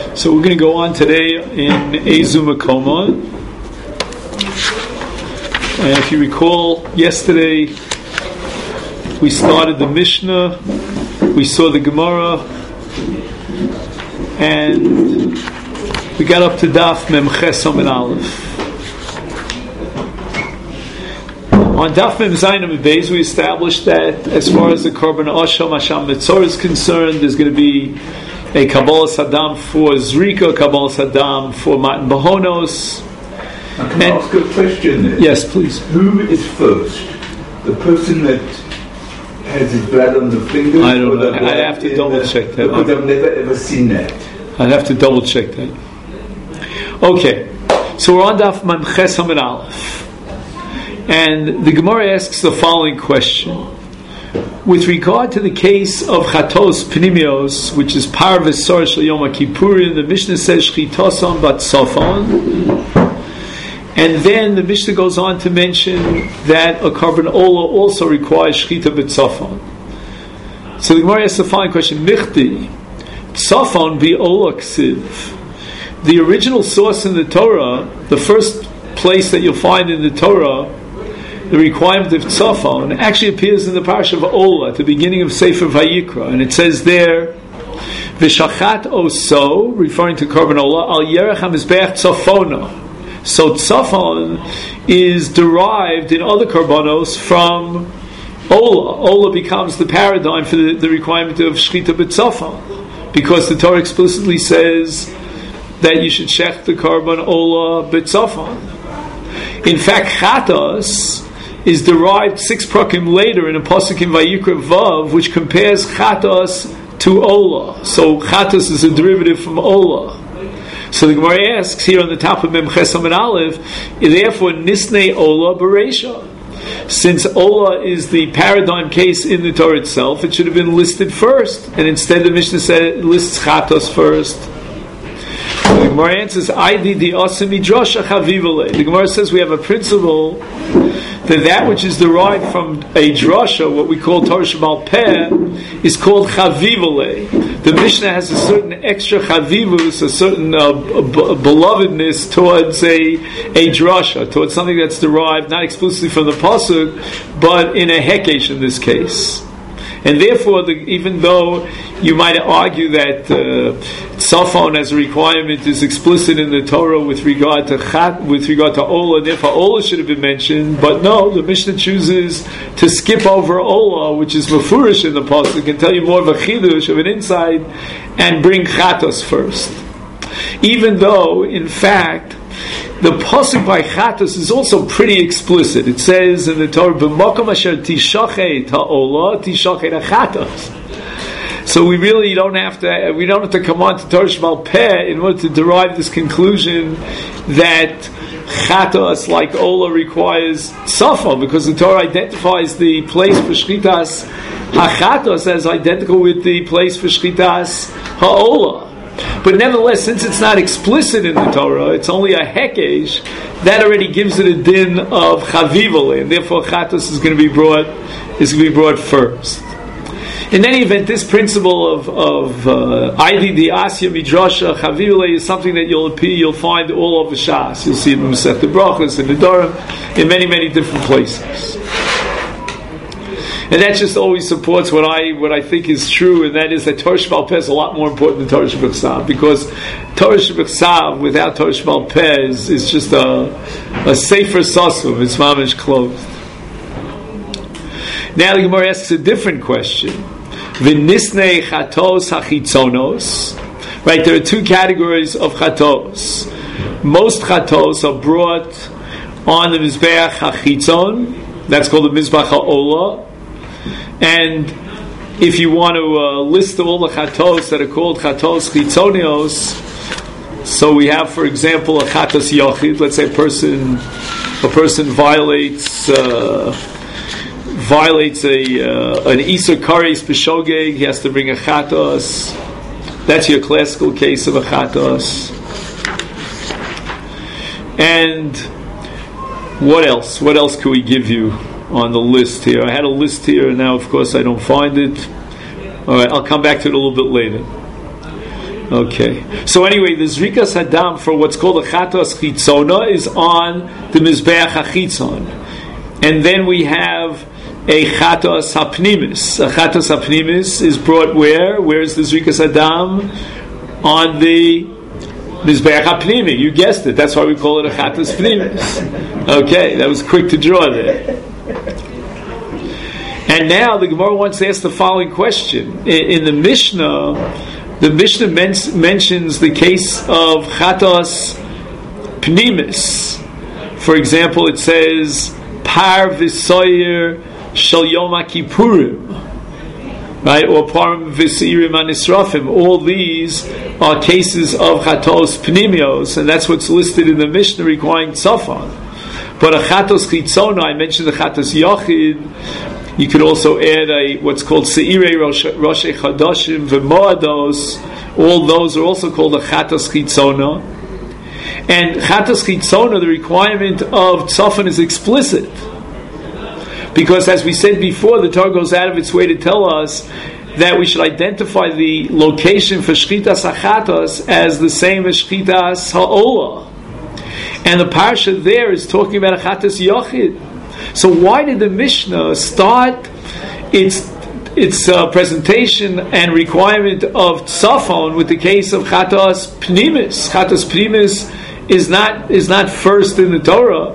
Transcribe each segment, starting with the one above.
So we're going to go on today in Ezu Makoma. And if you recall, yesterday we started the Mishnah, we saw the Gemara, and we got up to Daf Mem Ches Amud Aleph. On Daf Mem Zayin Amud Beis, we established that as far as the Korban Asham Hasham Metzor is concerned, there's going to be a Kabbalah Saddam for Zrika, Kabbalah Saddam for Matan Bahonos. Can I ask a question there? Yes, please. Who is first? The person that has his blood on the fingers? I don't know. I'd have to double check that. Because I've never ever seen that. I'd have to double check that. Okay, so we're on Daf Mem Ches Amud Aleph. And the Gemara asks the following question. With regard to the case of Chatos Pnimios, which is Parvis Sor Shel Yom Kippurim, the Mishnah says Shchitosam Bat Safon, and then the Mishnah goes on to mention that a Korban Ola also requires Shchita Bat Safon. So the Gemara asks the following question: Michti Safon Bi Ola Ksiv. The original source in the Torah, the first place that you'll find in the Torah, the requirement of tzafon actually appears in the parasha of Ola at the beginning of Sefer Vayikra, and it says there, "V'shachat oso," referring to Korban Ola, "al yerech hamizbeach tzafona." So tzafon is derived in other korbanos from Ola. Ola becomes the paradigm for the requirement of shchita b'tzafon, because the Torah explicitly says that you should shech the Korban Ola b'tzafon. In fact, chatos is derived 6 prakim later in a pasuk in Vayikra Vav, which compares chatos to Ola. So chatos is a derivative from Ola. So the Gemara asks here on the top of Mem Ches Amud Aleph, therefore Nisnei Ola Bereisha. Since Ola is the paradigm case in the Torah itself, it should have been listed first, and instead the Mishnah said it lists chatos first. The Gemara answers, the Gemara says we have a principle that which is derived from a drasha, what we call Torah Shebal Peh, is called chavivole. The Mishnah has a certain extra chavivus, a certain belovedness towards a drasha, towards something that's derived not exclusively from the pasuk, but in a hekesh in this case. And therefore, even though you might argue that tzafon as a requirement is explicit in the Torah with regard to Ola, and therefore Ola should have been mentioned, but no, the Mishnah chooses to skip over Ola, which is mafurish in the pasuk, and tell you more of a chidush, of an insight, and bring chatos first. Even though, in fact, the pasuk by chatos is also pretty explicit. It says in the Torah, "B'makom asher tishachet ha'ola tishachet ha'chatos." So we really don't have to come on to Torah Shebal Peh in order to derive this conclusion that chatos, like Ola, requires tzafon, because the Torah identifies the place for shchitas ha'chatos as identical with the place for shchitas ha'ola. But nevertheless, since it's not explicit in the Torah, it's only a hekesh, that already gives it a din of chavivole, and therefore chatos is going to be brought first. In any event, this principle of Aidi di Asya Midrasha Chavivole is something that you'll find all over Shas. You'll see it in Masechet Brachos, in the Dorim, in many, many different places. And that just always supports what I think is true, and that is that Torah Shebal Peh is a lot more important than Torah Shebechsav, because Torah Shebechsav without Torah Shebal Peh is just a safer sasum. It's mamish closed. Now the Gemara asks a different question. V'nisnei chatos hachitzonos. Right, there are 2 categories of chatos. Most chatos are brought on the mizbeach hachitzon. That's called the mizbach ha'ola. And if you want to list all the chatos that are called chatos chitzonios, so we have, for example, a chatos yochid. Let's say a person violates an Isur Kares B'Shogeg, he has to bring a chatos. That's your classical case of a chatos. And what else? What else could we give you on the list here? I had a list here, and now, of course, I don't find it. All right, I'll come back to it a little bit later. Okay. So anyway, the Zrikas Hadam for what's called a Chatos Chitzona is on the Mizbeach HaChitzon. And then we have a Chatos HaPnimis. A Chatos HaPnimis is brought where? Where is the Zrikas Hadam? On the Mizbeach HaPnimi. You guessed it. That's why we call it a Chatos Pnimis. Okay, that was quick to draw there. And now the Gemara wants to ask the following question. In the Mishnah mentions the case of Chatos Pnimis. For example, it says, Par V'Soyer Shal Yom HaKippurim, right? Or Par V'Seirim HaNisrafim. All these are cases of Chatos Pnimios, and that's what's listed in the Mishnah requiring Tzafon. But a Chatos Chitzona, I mentioned the Chatos Yochid. You could also add what's called Seirei Roshei Chadashim V'Moados. All those are also called a Chatos Chitzona. And Chatos Chitzona, the requirement of Tzafon is explicit. Because as we said before, the Torah goes out of its way to tell us that we should identify the location for Shchitas HaChatos as the same as Shchitas HaOlah. And the parsha there is talking about a Chatos Yochid. So why did the Mishnah start its presentation and requirement of Tzafon with the case of Chatos Pnimis? Chatos Pnimis is not first in the Torah.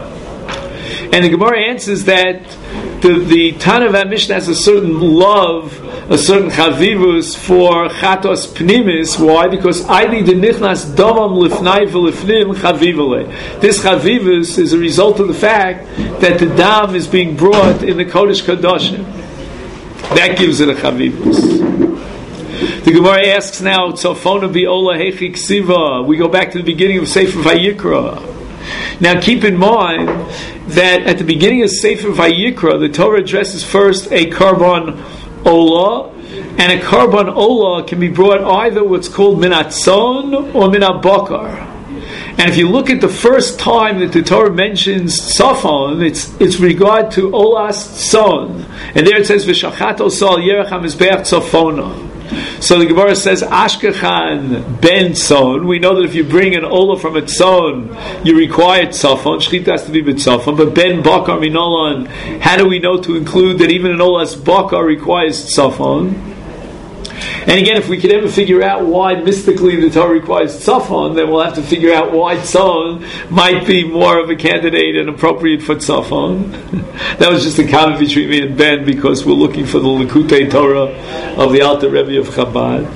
And the Gemara answers that the Tana of Mishnah has a certain love, a certain chavivus for Chatos Pnimis. Why? Because Aili denichnas domam lifnai v'lifnim chavivale. This chavivus is a result of the fact that the dam is being brought in the Kodesh Kodashim. That gives it a chavivus. The Gemara asks now, Tzafona bi'ola hechi ksiva. We go back to the beginning of Sefer Vayikra. Now keep in mind that at the beginning of Sefer Vayikra, the Torah addresses first a Karban Olah, and a Karban Olah can be brought either what's called Minatzon or Minabakar. And if you look at the first time that the Torah mentions Tzafon, it's regard to Olas Tzon. And there it says, V'shachat osal yerech ha-mizbeach tzafona. So the Gemara says, Ashkechan ben tzon. We know that if you bring an olah from a tzon, you require tzafon. Shchita has to be with tzafon. But ben bakar minolan, how do we know to include that even an ola's bakar requires tzafon? And again, if we could ever figure out why mystically the Torah requires tzafon, then we'll have to figure out why tzon might be more of a candidate and appropriate for tzafon. That was just a comment between me and Ben, because we're looking for the Likutei Torah of the Alter Rebbe of Chabad.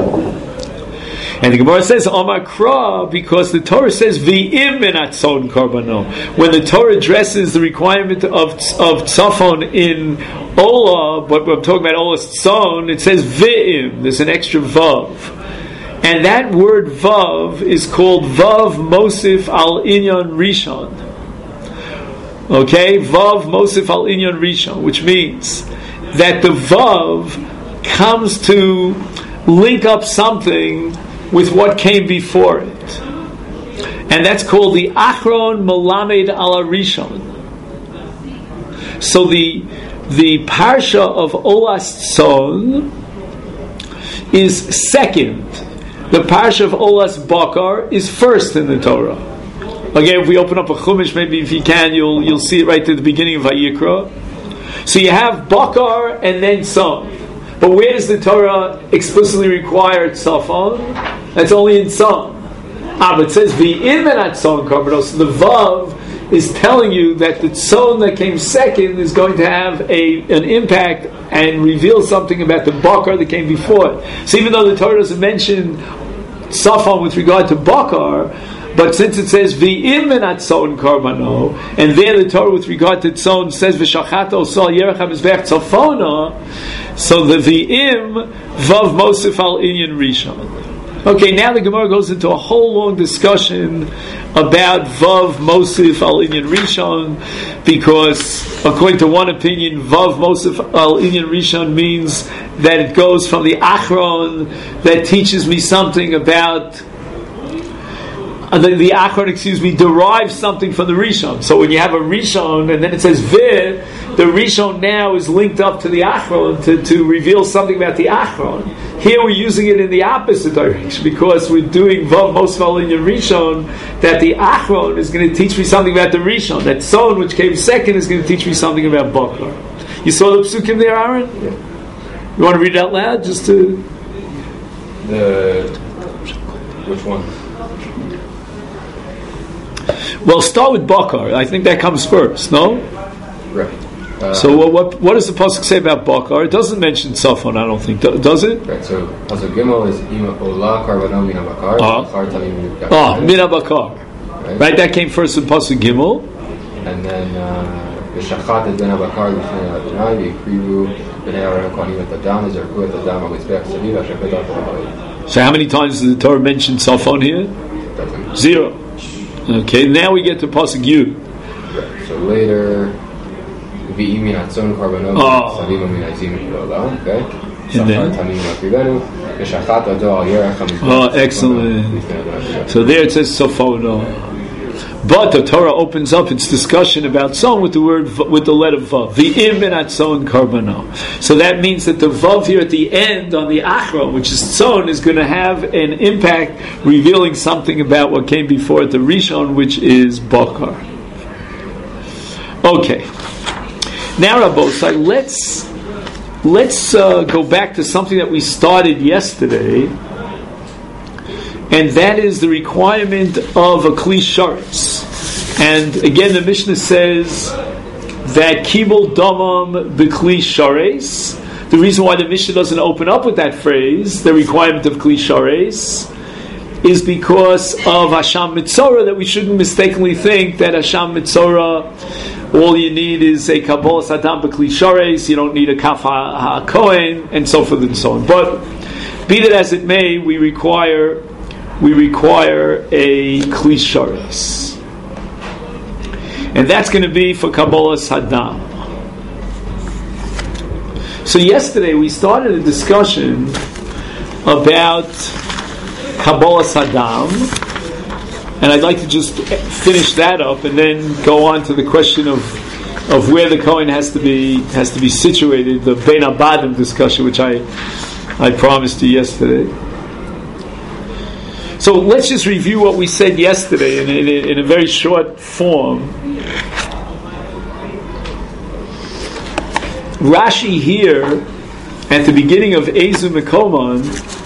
And the Gemara says Amar Kra, because the Torah says V'im minatzon karbano. When the Torah addresses the requirement of tzafon in Olah, but we're talking about Olah's tzon, it says V'im. There's an extra vav, and that word vav is called vav mosif al inyan rishon. Okay, vav mosif al inyan rishon, which means that the vav comes to link up something with what came before it, and that's called the Achron Melamed Ala Rishon. So the parsha of Olas Tzon is second. The parsha of Olas Bakar is first in the Torah. Again, if we open up a Chumash, maybe if you can, you'll see it right at the beginning of Vayikra. So you have Bakar and then Tzon. But where does the Torah explicitly require tzafon? That's only in tzon. But it says v'im menat tzon karbanos. So the vav is telling you that the tzon that came second is going to have an impact and reveal something about the bakar that came before it. So even though the Torah doesn't mention tzafon with regard to bakar, but since it says v'im menat tzon karbano, and there the Torah with regard to tzon says v'shachat osal yerech ha-mizbeach tzafona, so the v'im vav mosif al inyan rishon. Okay, now the Gemara goes into a whole long discussion about vav mosif al inyan rishon, because according to one opinion, vav mosif al inyan rishon means that it goes from the achron that teaches me something about the Achron, derives something from the Rishon. So when you have a Rishon and then it says Vir, the Rishon now is linked up to the Achron to reveal something about the Achron. Here we're using it in the opposite direction because we're doing Vav Mosval in Rishon, that the Achron is going to teach me something about the Rishon. That Son, which came second, is going to teach me something about Bakar. You saw the Psukim there, Aaron? Yeah. You want to read it out loud? Just to... Which one? Well, start with Bakar. I think that comes first, no? Right. So what does the pasuk say about Bakar? It doesn't mention Safon, I don't think. Does it? Right. So pasuk Gimel is Ima Ola Karvano Mina Bakar. Mina Bakar. Right. That came first in pasuk Gimel. And then the Shachat is Mina Bakar Lifnei Adonai. The Krivu Bnei Aaron Kohanim Et Adam Zerku Et Adam HaMizbeach Saliv HaShepet HaKol. So how many times does the Torah mention Safon here? 0. Okay. Now we get to pasuk Yud. Right. So later. Okay. And excellent. So there it says Sofono. But the Torah opens up its discussion about son with the letter Vav. V'im ben atzon karbano. So that means that the Vav here at the end on the Achron, which is son, is going to have an impact revealing something about what came before it, the Rishon, which is Bakar. Okay. Now, Rabbosai, let's go back to something that we started yesterday, and that is the requirement of a Kli Sharetz. And again, the Mishnah says that Kibul Damam B'Kli Sharetz. The reason why the Mishnah doesn't open up with that phrase, the requirement of Kli Sharetz, is because of Hasham Mitzorah, that we shouldn't mistakenly think that Hasham Mitzorah, all you need is a Kabbalas Adam B'Kli Sharetz, you don't need a Kaf HaKohen, and so forth and so on. But be that as it may, we require a Kli Sharetz. And that's going to be for Kabbalas Adam. So yesterday we started a discussion about Kabbalas Adam, and I'd like to just finish that up and then go on to the question of where the Kohen has to be situated, the Bein Abadim discussion, which I promised you yesterday. So let's just review what we said yesterday in a very short form. Rashi here, at the beginning of Ezu Mekoman,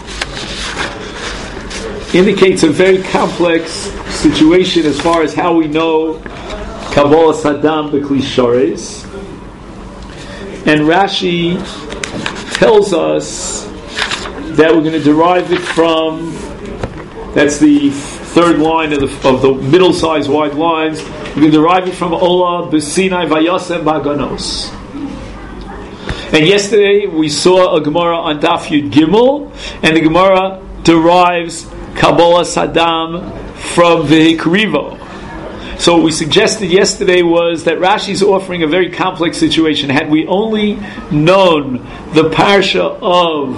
indicates a very complex situation as far as how we know Kabbalas Adam B'Kli Sharetz. And Rashi tells us that we're going to derive it from, that's the third line of the middle-sized wide lines, we're going to derive it from Ola B'Sinai Vayasem Baganos. And yesterday we saw a Gemara on Daf Yud Gimel, and the Gemara derives Kabbalas Adam from V'Hikrivo. So what we suggested yesterday was that Rashi is offering a very complex situation. Had we only known the parsha of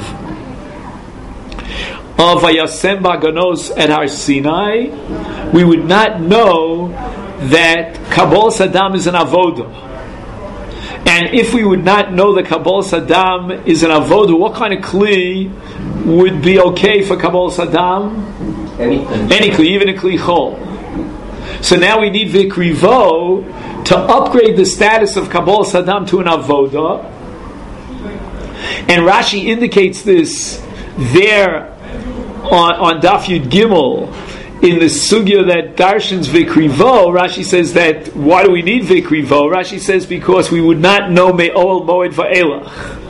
Vayasem Baganos at Har Sinai, we would not know that Kabbalas Adam is an avoda. And if we would not know that Kabbalas Adam is an avoda, what kind of kli would be okay for Kabbalas Adam? Any kli, even a kli chol. So now we need Vikrivo to upgrade the status of Kabbalas Adam to an avoda. And Rashi indicates this there on Daf Yud Gimel in the sugya that darshans Vikrivo. Rashi says that why do we need Vikrivo? Rashi says because we would not know Me'ol Moed Va'elach.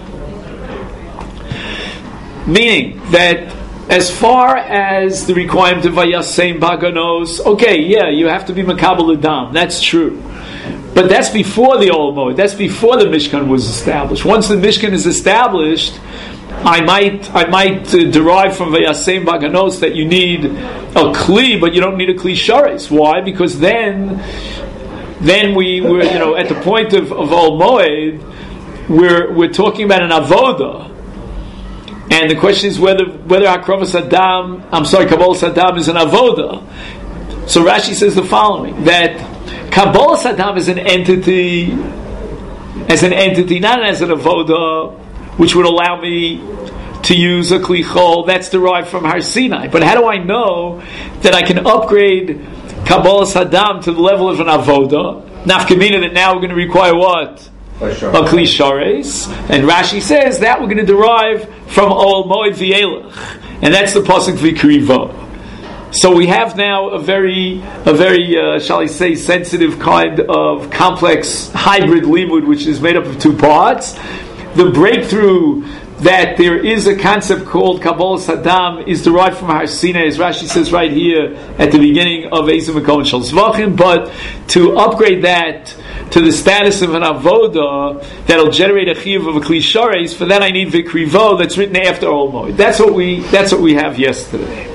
Meaning that as far as the requirement of Vayasem Baganos, okay, yeah, you have to be Makabel Adam. That's true. But that's before the Ol Moed. That's before the Mishkan was established. Once the Mishkan is established, I might derive from Vayasem Baganos that you need a Kli, but you don't need a Kli Sharetz. Why? Because then we were, at the point of Ol Moed, we're talking about an avoda. And the question is whether Kabbalas Adam is an avoda. So Rashi says the following, that Kabbalas Adam is an entity as an entity, not as an avoda, which would allow me to use a kli chol, that's derived from Har Sinai. But how do I know that I can upgrade Kabbalas Hadam to the level of an avoda? Nafkamina, that now we're going to require what? A kli shares. And Rashi says that we're going to derive from Ol Moed V'elach. And that's the pasuk V'krivo. So we have now a very, shall I say, sensitive kind of complex hybrid limud, which is made up of two parts. The breakthrough that there is a concept called Kabbalas Hadam is derived from Har Sinai, as Rashi says right here at the beginning of Eizim Mekom Shel Zvachim. But to upgrade that to the status of an avoda that'll generate a chiyuv of a kli shares, for that I need V'krivo that's written after Ol Moed. That's what we have yesterday.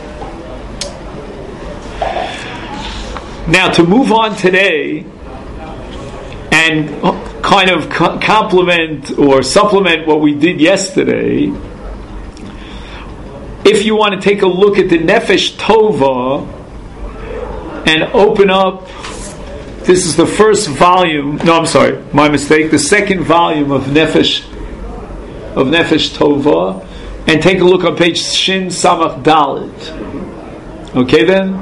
Now, to move on today and kind of complement or supplement what we did yesterday, if you want to take a look at the Nefesh Tova and open up, this is the first volume, no, I'm sorry, my mistake, the second volume of Nefesh Tova, and take a look on page Shin Samach Dalet. Okay then?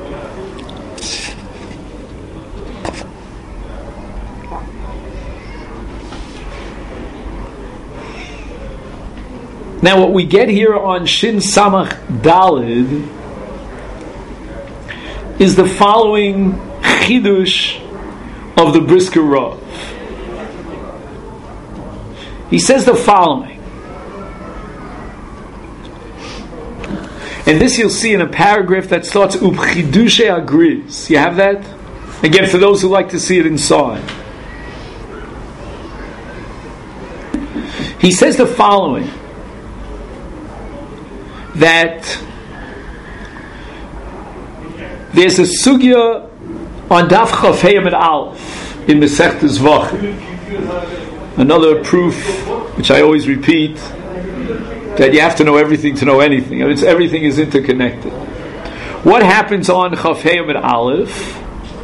Now, what we get here on Shin Samach Dalid is the following chidush of the Brisker Rav. He says the following, and this you'll see in a paragraph that starts Ubchidushe Agriz. You have that? Again, for those who like to see it inside. He says the following, that there's a sugya on Daf Chaf Hey Amud Aleph in Masechtas Zvachim. Another proof, which I always repeat, that you have to know everything to know anything. I mean, everything is interconnected. What happens on Chaf Hey Amud Aleph?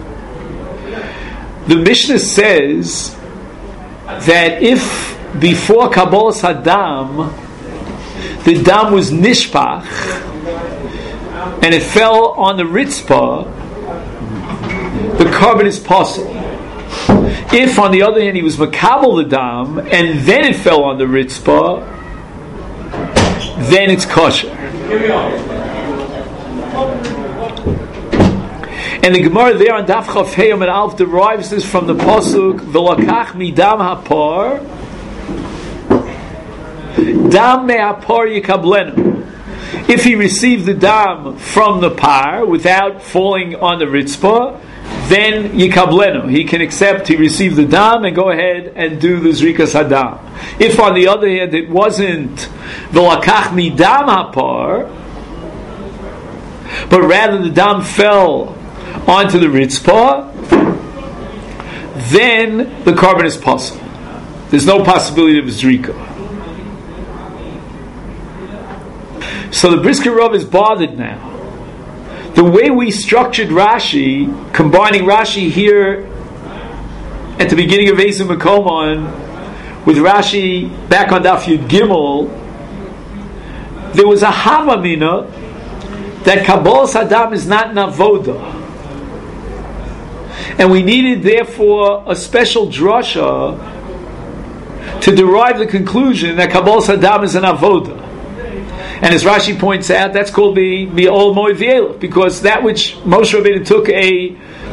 The Mishnah says that if before Kabbalas Hadam the dam was nishpach and it fell on the ritzpah, the carbon is possible. If on the other hand he was makabel the dam and then it fell on the ritzpah, then it's kosher. And the Gemara there on Daf Chaf Hey Amud Aleph derives this from the pasuk V'lakach midam hapar dam me'apar yikablenu. If he received the dam from the par without falling on the ritzpah, then yikablenu. He can accept he received the dam and go ahead and do the zrikas hadam. If on the other hand it wasn't v'lakach midam hapar, but rather the dam fell onto the ritzpah, then the carbon is possible. There's no possibility of zrika. So the Brisker Rav is bothered now. The way we structured Rashi, combining Rashi here at the beginning of Eizim Mekomon with Rashi back on Daf Yud Gimel, there was a Havamina that Kabbalas Hadam is not an avoda, and we needed therefore a special drasha to derive the conclusion that Kabbalas Hadam is an avoda. And as Rashi points out, that's called the Ol Moed V'elach, because that which Moshe Rabbeinu took an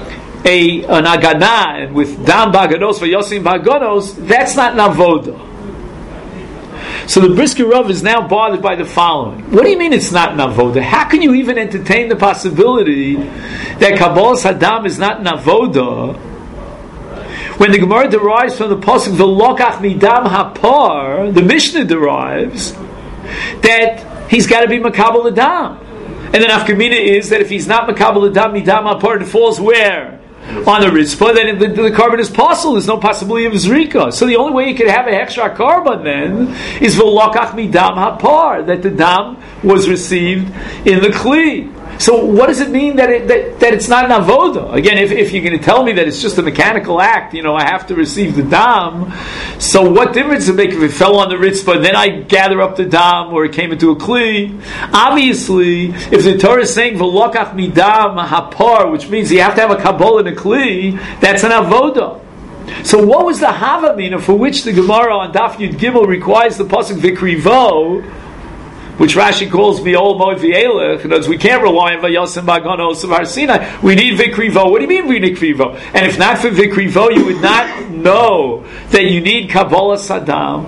agana and with dam baganos v'yosim baganos, that's not an avoda. So the Brisker Rav is now bothered by the following. What do you mean it's not an avoda? How can you even entertain the possibility that Kabbalas Hadam is not an avoda when the Gemara derives from the pasuk V'lokach midam hapar? The Mishnah derives that he's got to be makabel adam, and then afkamina is that if he's not makabel adam midam hapar, it falls where? On the ritzpah, then the carbon is possible. There's no possibility of zrika. So the only way you could have a hechsher carbon then is v'lokach midam hapar, that the dam was received in the kli. So what does it mean that it's not an avoda? Again, if you're going to tell me that it's just a mechanical act, I have to receive the dam. So what difference does it make if it fell on the ritzvah, then I gather up the dam, or it came into a kli? Obviously, if the Torah is saying v'lokach midam hapar, which means you have to have a kabbalah in a kli, that's an avoda. So what was the havamina for which the Gemara on Daf Yud Gimel requires the pasuk v'krivo, which Rashi calls Mi'ol Moed V'Elech, because we can't rely on Vayasim Baganos of Har Sinai. We need Vikrivo. What do you mean we need Vikrivo? And if not for Vikrivo, you would not know that you need Kabbalah Saddam.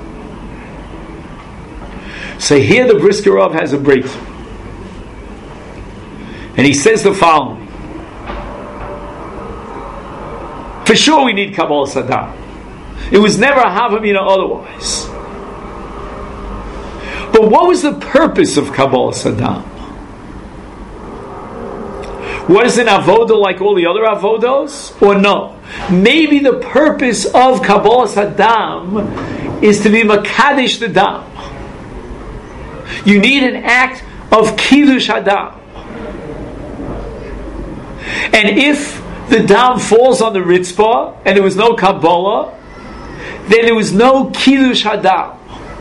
So here the Brisker Rav has a breakthrough. And he says the following. For sure we need Kabbalah Saddam. It was never a Havamina otherwise. But what was the purpose of Kabbalah Saddam? Was it an avodah like all the other avodos? Or no? Maybe the purpose of Kabbalah Saddam is to be Makadish the Dam. You need an act of Kiddush Hadam. And if the Dam falls on the Ritzpah and there was no Kabbalah, then there was no Kiddush Hadam.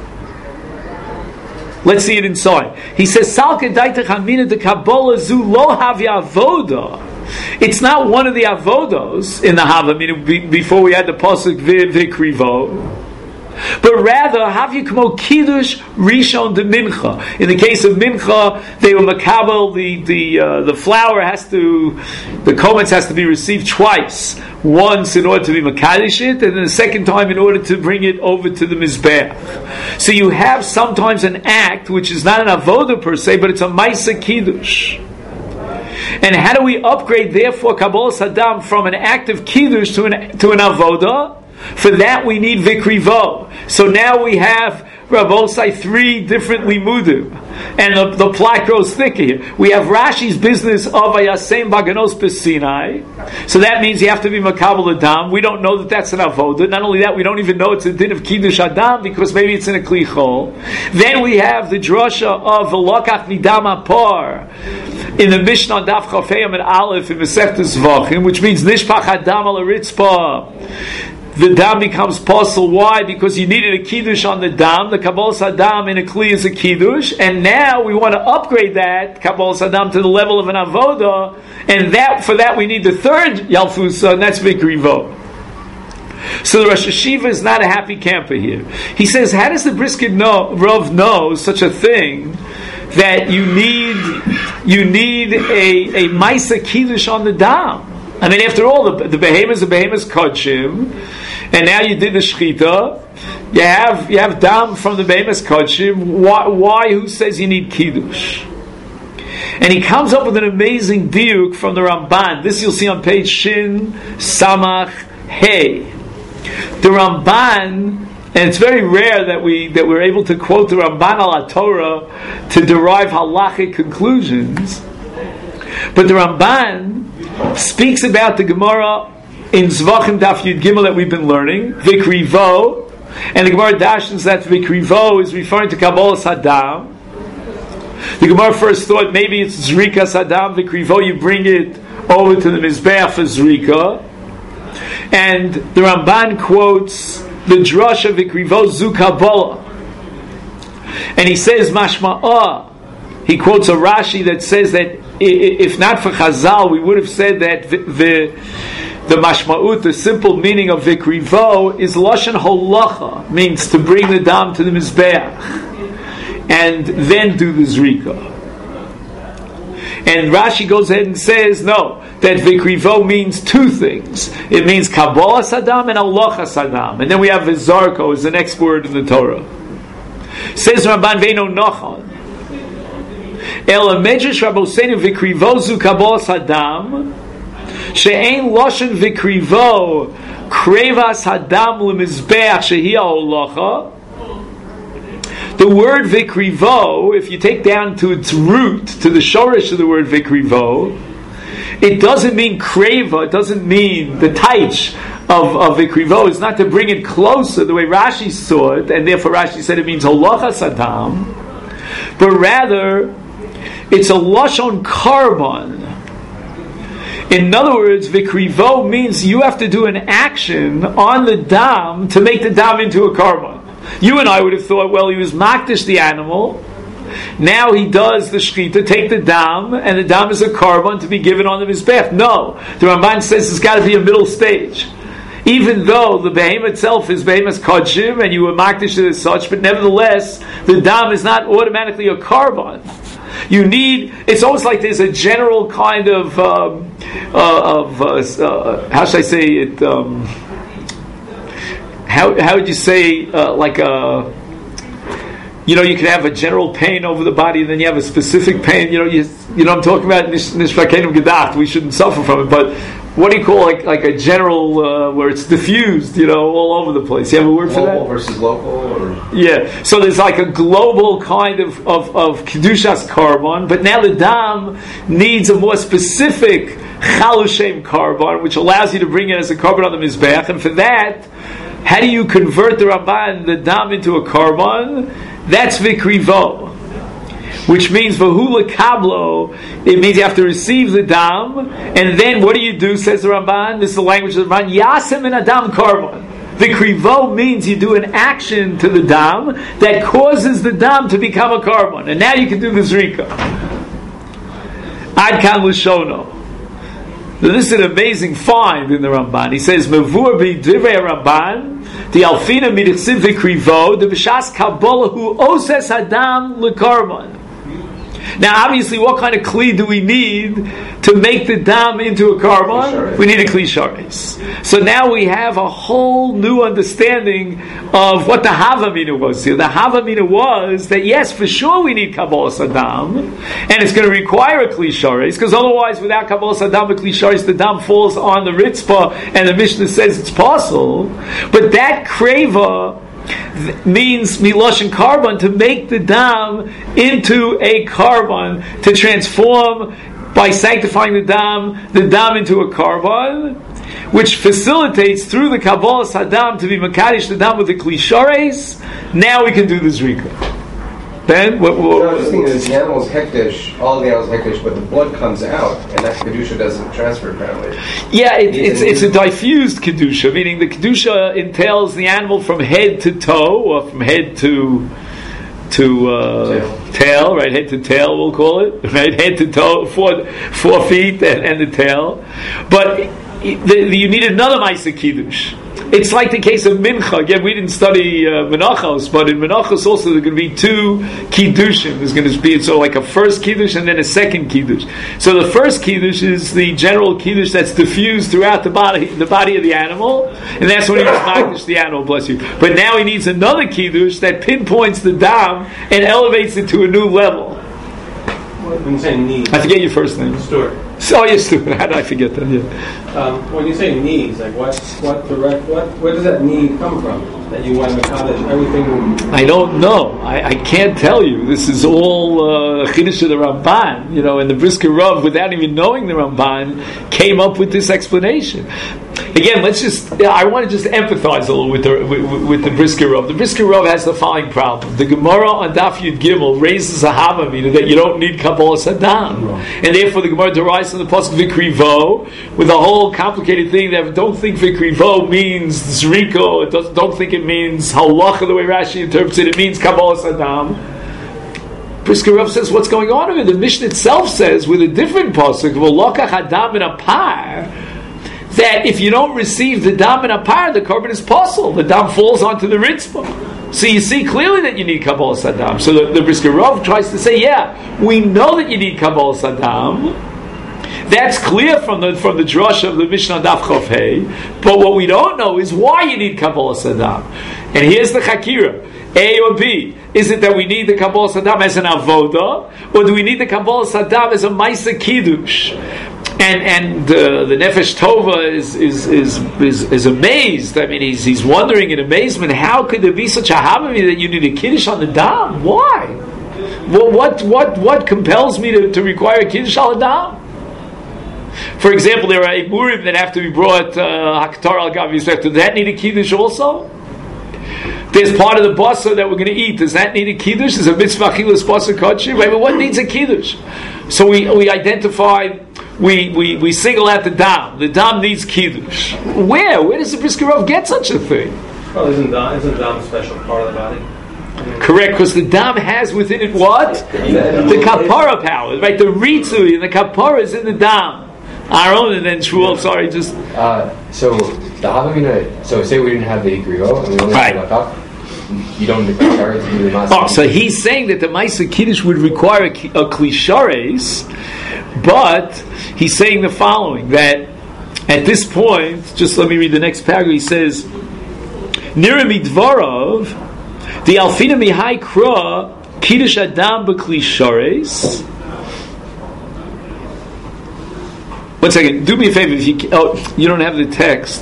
Let's see it inside. He says, Salke daitach hamina de Kabbalah zu lo havi avoda. It's not one of the avodos in the Havamina before we had the pasuk v'krivo. But rather, have you kmo kiddush rishon de mincha. In the case of mincha, they were makabel. The flour the komets has to be received twice. Once in order to be makadish it, and then the second time in order to bring it over to the mizbeach. So you have sometimes an act which is not an avoda per se, but it's a maisa kiddush. And how do we upgrade therefore Kabbalah Saddam from an act of kiddush to an avoda? For that we need Vikrivo. So now we have Rabosai 3 different limudim, and the plot grows thicker here. We have Rashi's business of Ayasem Baganos Besinai. So that means you have to be Makabel Adam. We don't know that that's an avoda. Not only that, we don't even know it's a din of Kiddush Adam because maybe it's in a klichol. Then we have the drasha of Velokach Midam Apar in the Mishnah on Daf Chafeyam and Aleph in Masechtas Zvachim, which means Nishpach Adam al Ritzpah. The dam becomes possible. Why? Because you needed a kiddush on the dam. The Kabbalah Saddam in a kli is a kiddush, and now we want to upgrade that Kabbalah Saddam to the level of an avoda, and for that we need the third Yalfusa, and that's Vikrivo. So the Rosh Hashiva is not a happy camper here. He says, how does the Brisker Rav know such a thing that you need a Maisa kiddush on the dam? I mean, after all, the behemoths kodshim, and now you did the shchita. You have dam from the behemoths kodshim. Why? Who says you need kiddush? And he comes up with an amazing diuk from the Ramban. This you'll see on page Shin Samach Hey. The Ramban, and it's very rare that we're able to quote the Ramban al Torah to derive halachic conclusions. But the Ramban speaks about the Gemara in Zvachim Daf Yud Gimel that we've been learning, Vikrivo, and the Gemara dashens that Vikrivo is referring to Kabbalah Saddam. The Gemara first thought maybe it's Zrika Saddam, Vikrivo, you bring it over to the Mizbeach for Zrika. And the Ramban quotes the Drasha Vikrivo Zu Kabbalah. And he says, Mashma'ah, he quotes a Rashi that says that if not for Chazal, we would have said that the mashma'ut, the simple meaning of Vikrivo, is Lashon Holacha, means to bring the dam to the Mizbeach, and then do the Zrika. And Rashi goes ahead and says, no, that Vikrivo means two things. It means Kabbalah Saddam and Holacha Saddam. And then we have Vizarko as the next word in the Torah. Says Ramban Veino Nachon. El Medrash Rabosenu Vikrivo Zu Kabbalah Saddam She'ein Lashon Vikrivo Krevas Hadam L'Mizbeach Shehi Ha'olacha. The word Vikrivo, if you take down to its root, to the shorish of the word Vikrivo, it doesn't mean kreva, it doesn't mean the taich of Vikrivo. It's not to bring it closer the way Rashi saw it, and therefore Rashi said it means Holacha Saddam, but rather it's a lashon carbon. In other words, vikrivo means you have to do an action on the dam to make the dam into a carbon. You and I would have thought, well, he was makdish the animal. Now he does the shechita, take the dam, and the dam is a carbon to be given on the mizbech. No, the Ramban says it's got to be a middle stage. Even though the behemoth itself is behemoth kodshim, and you were makdish it as such, but nevertheless, the dam is not automatically a carbon. You need, it's almost like there's a general kind of how should I say it, how would you say, like a, you know, you can have a general pain over the body, and then you have a specific pain. You know what I'm talking about. Nishvakenim gedacht. We shouldn't suffer from it. But what do you call like a general where it's diffused? You know, all over the place. You have a word for that? Global versus local, or yeah. So there's like a global kind of kedushas carbon, but now the dam needs a more specific chalushem carbon, which allows you to bring it as a carbon on the mizbech. And for that, how do you convert the Ramban, the dam, into a carbon? That's vikrivo, which means v'hu lekablo. It means you have to receive the dam, and then what do? Says the Ramban. This is the language of the Ramban. Yasem in adam carbon. Vikrivo means you do an action to the dam that causes the dam to become a carbon, and now you can do the zrika. Ad kan l'shono. This is an amazing find in the Ramban. He says, "Mevur b'divrei Ramban, the alfina midichsiv v'krivo, the b'shas kabbalah hu oses adam lekarbon." Now, obviously, what kind of kli do we need to make the dam into a carbon? We need a kli shares. So now we have a whole new understanding of what the havamina was here. The havamina was that yes, for sure we need kabbalas adam, and it's going to require a kli shares, because otherwise, without kabbalas adam and kli shares, the dam falls on the ritzpah, and the Mishnah says it's possible. But that kreva means miloshin carbon, to make the dam into a carbon, to transform by sanctifying the dam into a carbon, which facilitates through the kabbalas hadam to be makadosh the dam with the kli shares. Now we can do the zrika. Ben, what? I was just thinking that the animal's hektish, all of the animals hektish, but the blood comes out, and that kedusha doesn't transfer apparently. Yeah, it's a diffused kedusha, meaning the kedusha entails the animal from head to toe, or from head to tail, right? Head to tail, we'll call it, right? Head to toe, 4 feet, and the tail. But you need another ma'aseh kiddush. It's like the case of mincha. Again, we didn't study menachos, but in menachos also there are going to be 2 kiddushim. There's going to be like a first kiddush and then a second kiddush. So the first kiddush is the general kiddush that's diffused throughout the body of the animal, and that's when he was makdish the animal. Bless you. But now he needs another kiddush that pinpoints the dam and elevates it to a new level. When you say need, I forget your first name. Stuart. Oh, yes, Stuart. How did I forget that? Yeah. When you say needs, like where does that need come from? That you want to accomplish everything? I don't know. I can't tell you. This is all Chiddush of the Ramban. You know, and the Brisker Rav, without even knowing the Ramban, came up with this explanation. Again, I want to just empathize a little with the Brisker Rav. The Brisker Rav has the following problem. The Gemara on Daf Yud Gimel raises a havamina that you don't need kabbalas adam, and therefore the Gemara derives from the pasuk vikrivo with a whole complicated thing that don't think vikrivo means zriko. Don't think it means halacha the way Rashi interprets it. It means kabbalas adam. Brisker Rav says, what's going on here? The Mishnah itself says with a different pasuk, v'lokach adam in a par, that if you don't receive the dam and a par, the carbon is possible. The dam falls onto the ritzpah. So you see clearly that you need kabbalas adam. So the Brisker Rav tries to say, yeah, we know that you need kabbalas adam. That's clear from the drush of the Mishnah Daf Chof Hey. But what we don't know is why you need kabbalas adam. And here's the chakira. A or B? Is it that we need the kabbalas adam as an avoda, or do we need the kabbalas adam as a ma'aseh kiddush? And the Nefesh Tova is amazed. I mean, he's wondering in amazement, how could there be such a havamina that you need a kiddush on the dam? Why? What compels me to require a kiddush on the dam? For example, there are eburim that have to be brought haktar al gav yisrael. Does that need a kiddush also? There's part of the basa that we're going to eat. Does that need a kiddush? Is a mitzvah chilas basa kosher? Right, but what needs a kiddush? So we identify, we single out the dam. The dam needs kiddush. Where does the Brisker Rov get such a thing? Well, isn't dam a special part of the body? Correct, because the dam has within it what? The kapara power, right? The ritzui and the kapara is in the dam. Aaron and then Shmuel, sorry, just... So, the Havamina, so say we didn't have the Ikrivo, and we only had the Lakaf, you don't need the Klishares to do the Maaseh. Oh, so he's saying that the Maaseh Kiddush would require a Klishares, but he's saying the following, that at this point, just let me read the next paragraph, he says, Nira midvarav, the Alfina mihai kra, Kiddush Adam b'Klishares. One second, do me a favor, if you don't have the text.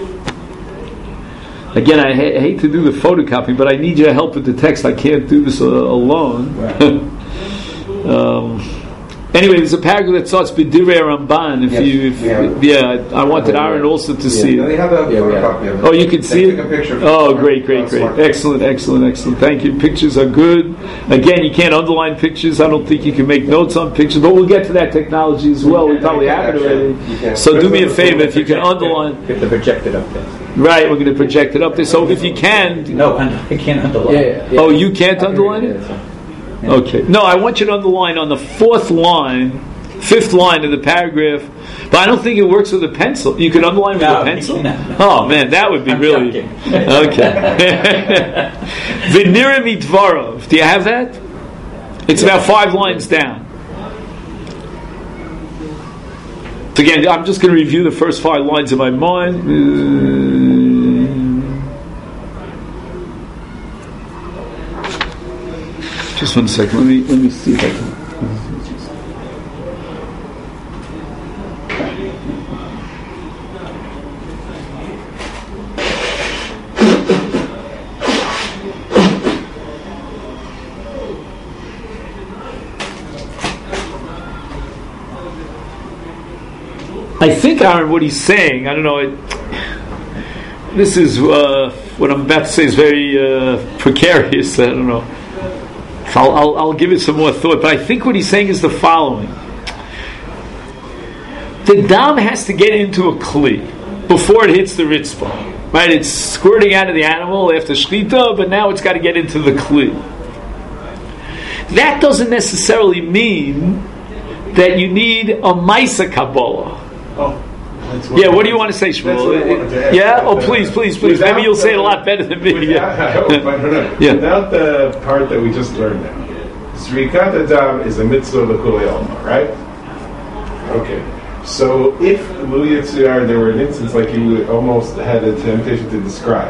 Again, I hate to do the photocopy, but I need your help with the text. I can't do this alone. Right. Anyway, there's a paragraph that starts B'direi Ramban. I wanted Aaron also to see it. They have a photocopy of it. Oh, you can see it? Took a picture. Oh, great. Excellent. Thank you. Pictures are good. Again, you can't underline pictures. I don't think you can make notes on pictures, but we'll get to that technology as well. We probably have it already. So do me a favor, if you can underline. Get the projected up there. Right, we're going to project it up there. So if you can... No, I can't underline. Yeah. Oh, you can't underline it? Okay. No, I want you to underline on the fifth line of the paragraph, but I don't think it works with a pencil. You can underline with a pencil? Oh man, that would be really... Okay. V'nira midvarav. Do you have that? It's about 5 lines down. So again, I'm just going to review the first 5 lines in my mind. Just 1 second. Let me see if I can. I think, Aaron, what he's saying, I don't know, this is, what I'm about to say is very precarious, I don't know. I'll give it some more thought, but I think what he's saying is the following. The dam has to get into a kli before it hits the ritzvah. Right? It's squirting out of the animal after shchita, but now it's got to get into the kli. That doesn't necessarily mean that you need a Maisa Kabbalah. Yeah, what do you want to say, Shmuel? Yeah? Oh, please. Maybe you'll say it a lot better than me. I hope. I don't know. Yeah. Without the part that we just learned now. Zrikat Adam is a mitzvah l'kulei alma, right? Okay. So if Lu Yitzhar, there were an instance like you almost had a temptation to describe,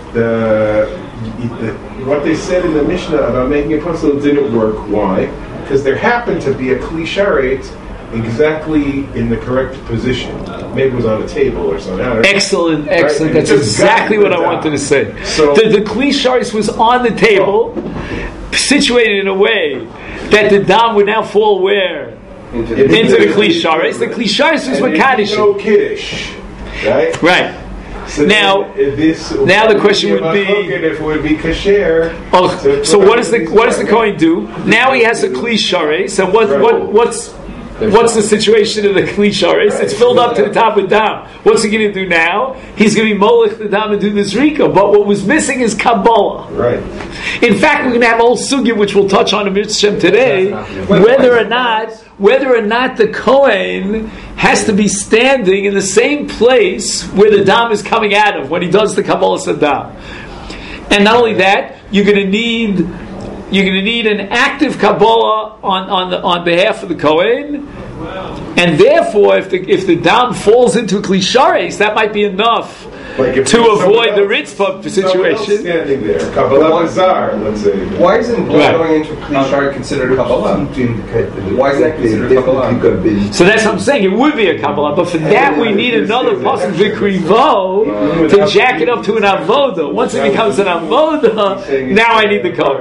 what they said in the Mishnah about making a puzzle didn't work. Why? Because there happened to be a kli sharet exactly in the correct position. Maybe it was on a table or something. Excellent. Right? That's exactly what I wanted to say. So the kli sharet was on the table, situated in a way that the dam would now fall where? Into the kli sharet. The kli sharet was Makadish. No kiddush, right? Right. So now the question would be if it would be kasher. Oh, so what does the Kohen do? Now he has a kli sharet. So what's the situation of the kli sharet? It's filled up to the top with dam. What's he going to do now? He's going to be molech the dam and do the zrika. But what was missing is Kabbalah. Right. In fact, we're going to have a whole sugya which we'll touch on in Mitzvah today, whether or not the Kohen has to be standing in the same place where the dam is coming out of when he does the Kabbalah Sadam. And not only that, you're going to need an active Kabbalah on behalf of the Kohen, and therefore, if the dam falls into a kli sharet, that might be enough to avoid the ritzvah situation. Standing there, Kabbalah Bazar, let's say. Why isn't blood going into a kli sharet considered Kabbalah? Why is that considered Kabbalah? So that's what I'm saying. It would be a Kabbalah, but for that we need another pasuk v'krivo to jack it up to an avoda. Once it becomes an avoda, now I need the cover.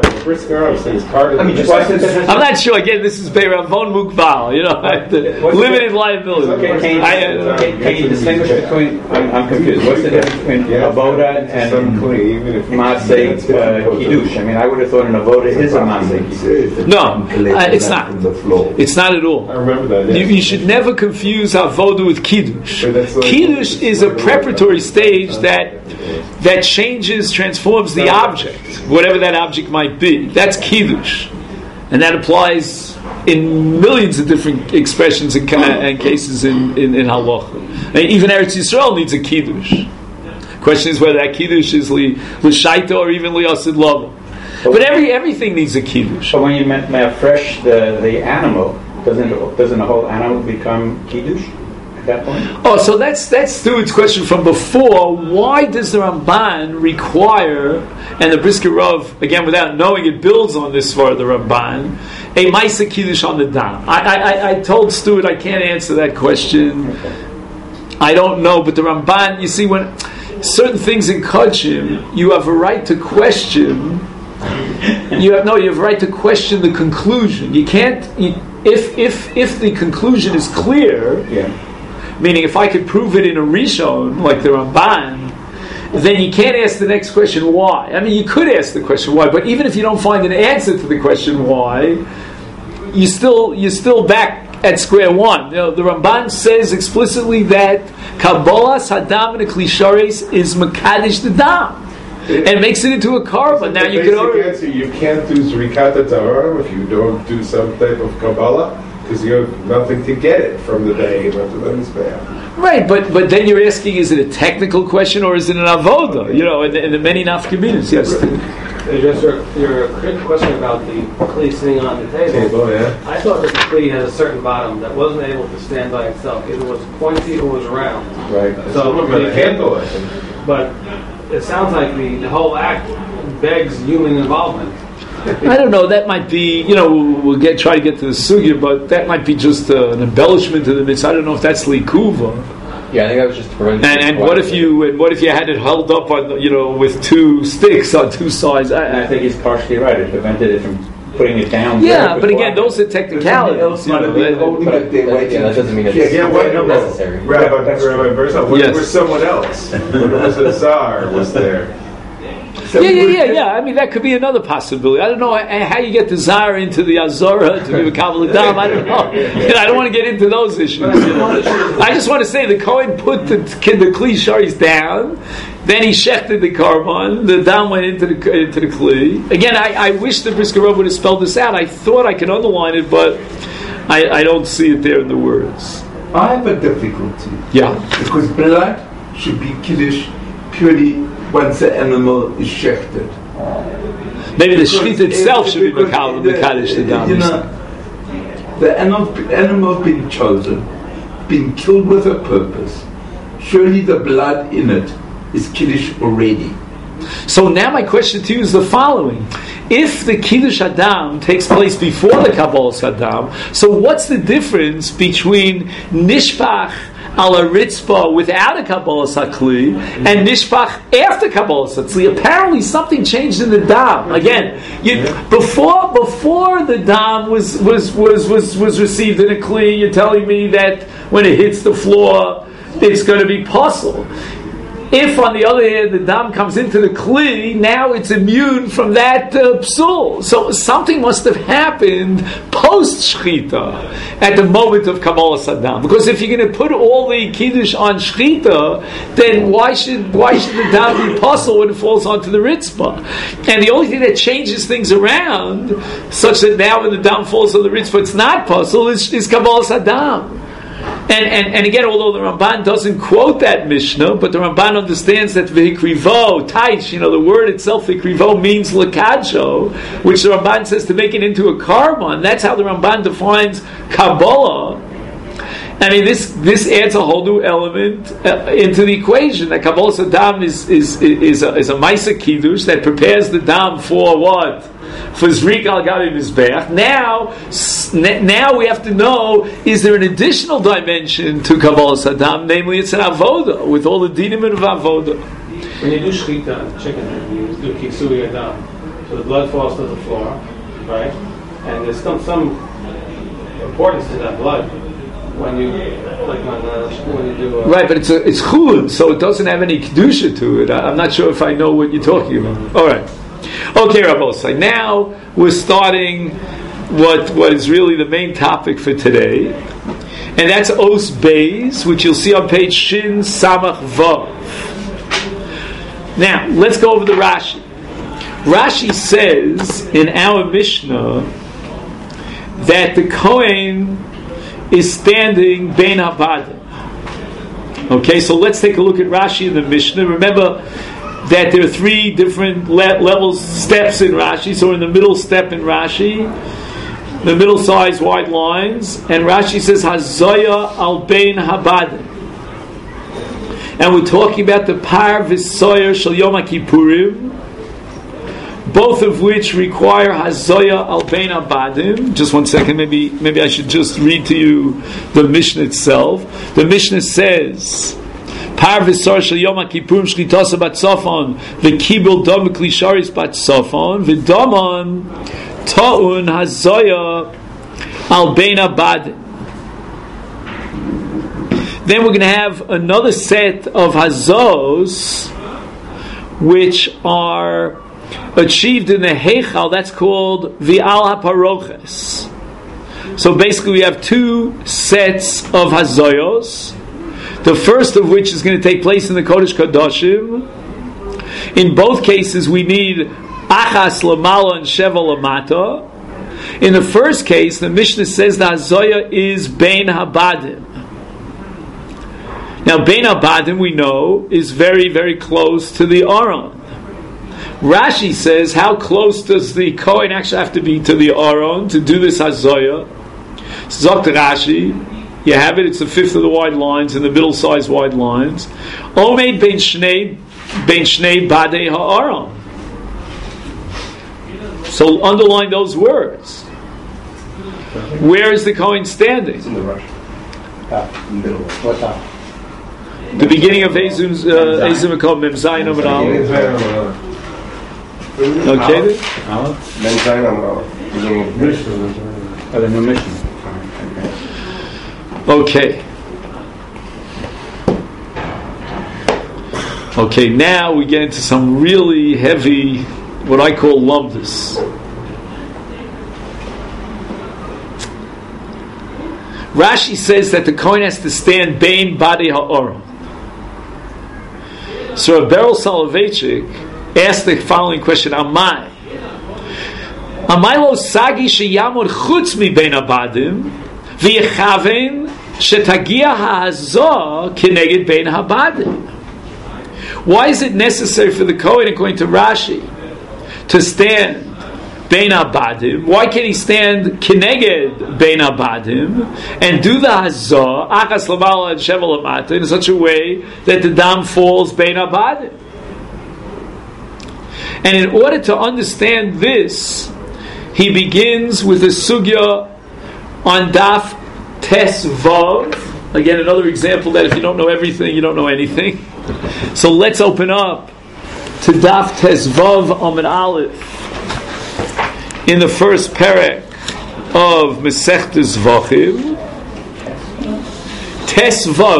I'm not sure. Again, this is Beiravon Mukbal. Limited liability. Can you distinguish between? I'm confused. What's the difference between avoda and Maaseh Kiddush. I mean, I would have thought an avoda is a Maaseh Kiddush. No, it's not. It's not at all. I remember that. You should never confuse avoda with kiddush. Kiddush is a preparatory stage that changes, transforms the object, whatever that object might be. That's kiddush, and that applies in millions of different expressions and cases in halacha. Even Eretz Yisrael needs a kiddush. Question is whether that kiddush is l'shaita or even li'asid lava. But everything needs a kiddush. So when you fresh the animal, doesn't the whole animal become kiddush at that point? Oh, so that's Stuart's question from before. Why does the Ramban require, and the Brisker Rav, again without knowing it, builds on this for the Ramban, a Maisa Kiddush on the dam? I told Stuart I can't answer that question. Okay. I don't know, but the Ramban, you see, when certain things in Kodshim, you have a right to question. You have a right to question the conclusion. You can't. If the conclusion is clear, meaning if I could prove it in a Rishon like the Ramban, then you can't ask the next question why. I mean, you could ask the question why, but even if you don't find an answer to the question why, you're still back at square one. You know, the Ramban says explicitly that Kabbalah Sadam and Klishares is Makadish the Dam. And makes it into a carbon. Now you can answer, you can't do Zrikata Tahara if you don't do some type of Kabbalah, because you have nothing to get it from the day after the Mizbeach. Right, but then you're asking, is it a technical question or is it an avoda? You know, in the many nafkaminas, yes. Just your question about the kli sitting on the table. I thought that the kli had a certain bottom that wasn't able to stand by itself. Either was pointy or was round. Right. So the handle it. But it sounds like the whole act begs human involvement. I don't know. That might be, we'll try to get to the sugya, but that might be just an embellishment to the mitzvah. I don't know if that's likuva. Yeah, I think that was just to prevent. And what if you had it held up on with two sticks on two sides? I think he's partially right. It prevented it from putting it down. Yeah, but again, those are technicalities. That doesn't mean it's necessary. Rabbi Berzon, what if someone else? What if it was a Tsar was there? Yeah. I mean, that could be another possibility. I don't know how you get the Zara into the Azora to do a Kabbalah Dam. I don't know. I don't want to get into those issues. I just want to say the Kohen put the Kli Sharis down, then he shechted the carbon, the Dam went into the Kli. Again, I wish the Brisker Rav would have spelled this out. I thought I could underline it, but I don't see it there in the words. I have a difficulty. Yeah. Because blood should be Kiddush purely once the animal is shechted. Maybe the shechit itself should be Mekadosh the Dam. The animal being chosen, being killed with a purpose, surely the blood in it is Kiddush already. So now my question to you is the following. If the Kiddush Adam takes place before the Kabbalah Sadam, so what's the difference between Nishpach ala Ritzpah without a Kabbalah Sakli and Nishpach after Kabbalah Sakli? Apparently something changed in the Dam. Again, before the Dam was received in a Kli, you're telling me that when it hits the floor, it's going to be puzzle. If, on the other hand, the dam comes into the kli, now it's immune from that psul. So something must have happened post-shchita at the moment of Kabbalah Sadam. Because if you're going to put all the kiddush on shchita, then why should the dam be puzzle when it falls onto the ritzpah? And the only thing that changes things around, such that now when the dam falls on the ritzpah, it's not puzzle, is Kabbalah Sadam. And again, although the Ramban doesn't quote that Mishnah, but the Ramban understands that v'hikrivo, taich, the word itself, v'hikrivo, means lekadzo, which the Ramban says to make it into a carbon. That's how the Ramban defines Kabbalah. I mean, this adds a whole new element into the equation. That Kabbalah Sadam is a Maisa Kiddush that prepares the Dam for what? For Zrik al Gabi Mizbeach. Now we have to know, is there an additional dimension to Kabbalah Sadam? Namely, it's an avoda, with all the dinim of avoda. When you do shchita on chicken, you do kisui adam, so the blood falls to the floor, right? And there's some importance to that blood. when you do. Right, but it's chulin, so it doesn't have any kedusha to it. I'm not sure if I know what you're talking about. All right, okay, Rabbosai. Now we're starting what is really the main topic for today, and that's Os Beis, which you'll see on page Shin Samach Vav. Now let's go over the Rashi. Rashi says in our Mishnah that the Kohen is standing bein habadim. Okay, so let's take a look at Rashi in the Mishnah. Remember that there are three different levels, steps in Rashi. So we're in the middle step in Rashi, the middle size wide lines, and Rashi says Hazoya al bein habadim. And we're talking about the Par V'Soyer Shel Yom HaKippurim, both of which require Hazoya al bein habadim. Just one second, maybe I should just read to you the Mishnah itself. The Mishnah says, Par V'Soyer Shel Yom HaKippurim Shchitasa Bat Sofon V'Kibul Dom Klisharis Bat Sofon V'Domon Ta'un Hazoya al bein habadim. Then we're going to have another set of hazos which are achieved in the Heichal. That's called V'al HaParoches. So basically we have two sets of hazoyos. The first of which is going to take place in the Kodesh Kodashim. In both cases we need Achas Lamala and Sheva Lamata. In the first case, the Mishnah says the hazoya is Bein Habadim. Now, Bein Habadim, we know, is very, very close to the Aron. Rashi says, how close does the Kohen actually have to be to the Aron to do this Hazoya? Zokt Rashi, you have it, it's a fifth of the wide lines and the middle size wide lines. Omeid ben Shnei Badei HaAron. So underline those words. Where is the Kohen standing? It's in the rush. Middle. What top? The beginning of Ezum Mekom Mem Zayin Amud Aleph. Okay. Mem Zayin Amud Aleph. The new mission. Okay. Okay. Now we get into some really heavy, what I call lumdus. Rashi says that the Kohen has to stand Bein Badei HaOram. So Beryl Soloveitchik asked the following question: Amai lo sagi sheyamod chutz mi bein habadim v'yechaven shetagia ha'azah kineged bein habadim. Why is it necessary for the Kohen, according to Rashi, to stand bein habadim? Why can't he stand kineged bein habadim and do the hazah achas lamala and sheva lamata in such a way that the dam falls bein habadim? And in order to understand this, he begins with a sugya on daf tes vav. Again, another example that if you don't know everything, you don't know anything. So let's open up to daf tes vav amud aleph. In the first perek of Masechtas Zvachim, Tes Vav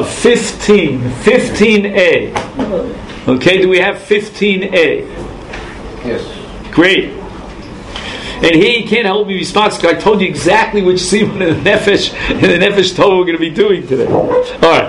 15a. Okay, do we have 15a? Yes. Great. And here you can't hold me responsible. I told you exactly which siman in the Nefesh Tov we're going to be doing today. All right.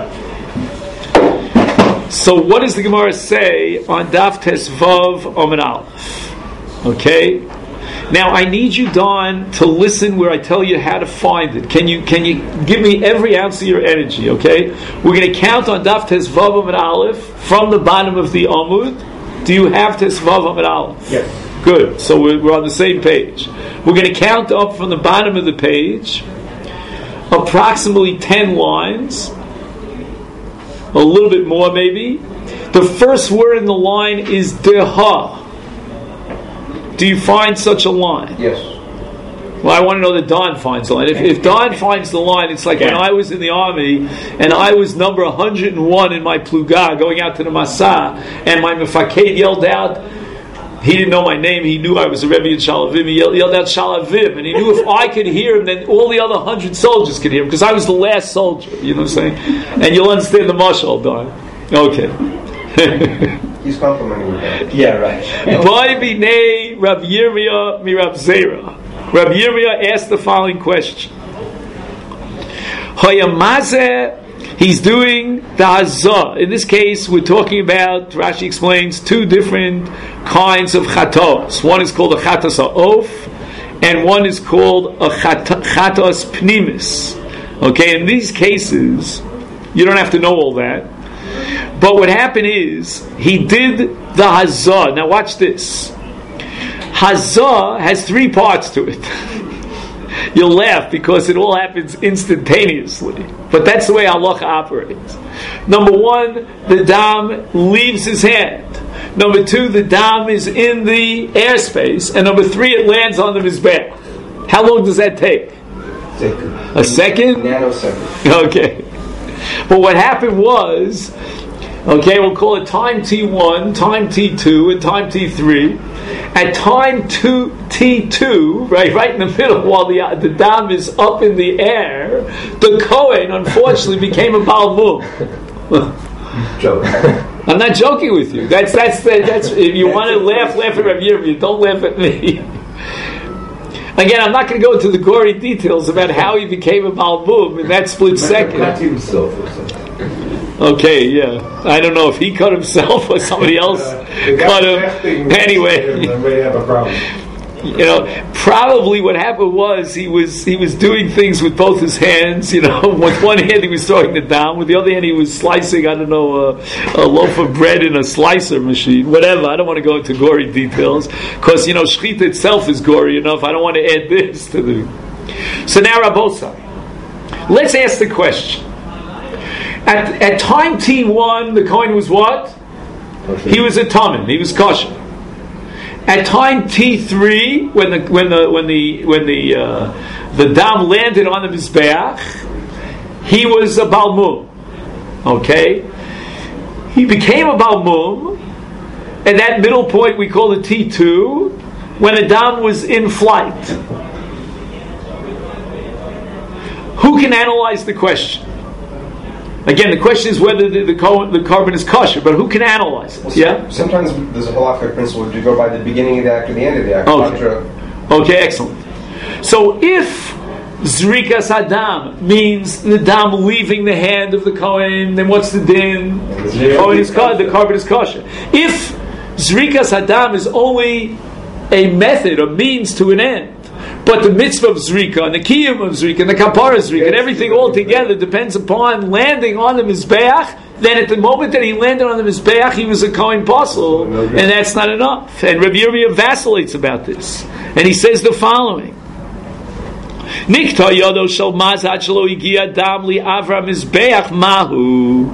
So what does the Gemara say on Daf Tes Vav Amud Aleph? Okay. Now I need you, Don, to listen where I tell you how to find it. Can you give me every ounce of your energy? Okay. We're going to count on Daf Tes Vav Amud Aleph from the bottom of the Amud. Do you have Tes Vav Amud Aleph? Yes. Good. So we're on the same page. We're going to count up from the bottom of the page, approximately 10 lines, a little bit more maybe. The first word in the line is Deha. Do you find such a line? Yes. Well, I want to know that Don finds the line. If Don finds the line, it's like when I was in the army and I was number 101 in my pluga going out to the Masa, and my mefaked yelled out, He didn't know my name. He knew I was a Rebbe in Shalavim. He yelled out Shalavim, and he knew if I could hear him, then all the other 100 soldiers could hear him, because I was the last soldier. You know what I'm saying? And you'll understand the mashal, Don. Okay. He's complimenting you. Yeah, right. Boy b'nei Rav Yirmiyah mi Rav Zera. Rav Yirmiyah asked the following question. Hayamazeh, he's doing the hazah. In this case, we're talking about, Rashi explains, two different kinds of chatos. One is called a chatos ha'of, and one is called a chatos pnimis. Okay, in these cases, you don't have to know all that. But what happened is, he did the hazah. Now watch this. Hazah has three parts to it. You'll laugh because it all happens instantaneously. But that's the way halacha operates. Number one, the dam leaves his hand. Number two, the dam is in the airspace. And number three, it lands on the mizbeach. How long does that take? A second? Nanosecond. Okay. But what happened was, okay, we'll call it time T1, time T2, and time T3. At time T2, right in the middle, while the dam is up in the air, the Kohen unfortunately became a Baal Mum. I'm not joking with you. That's if you want to laugh at Rav Yirmiyah, don't laugh at me. Again, I'm not going to go into the gory details about how he became a Baal Mum in that split second. Not himself or something. Okay, yeah. I don't know if he cut himself or somebody else cut him. Anyway, They have a problem. you know, probably what happened was he was doing things with both his hands. You know, with one hand he was throwing it down, with the other hand he was slicing, I don't know, a loaf of bread in a slicer machine, whatever. I don't want to go into gory details because, you know, shechita itself is gory enough. I don't want to add this to the. So now, Rabosai, let's ask the question. At time T1, the Kohen was what? Kosher. He was a Tamin. He was kosher. At time T3, when the dam landed on the mizbeach, he was a Baal Mum. Okay, he became a Baal Mum, and that middle point we call the T2, when the dam was in flight. Who can analyze the question? Again, the question is whether the carbon is kosher, but who can analyze it? Well, yeah? Sometimes there's a halakhic principle to go by the beginning of the act or the end of the act. Okay, excellent. So if Zrikas Hadam means the dam leaving the hand of the Kohen, then what's the din? The carbon is kosher. If Zrikas Hadam is only a method, a means to an end, but the mitzvah of Zrika, and the kiyum of Zrika, and the kapara Zrika, and everything all together depends upon landing on the Mizbeach, then at the moment that he landed on the Mizbeach, he was a Kohen Posel, and that's not enough. And Rabbi Yirmiyah vacillates about this. And he says the following. Nikta yodo shel mazat shelo igia dam li avra Mizbeach mahu.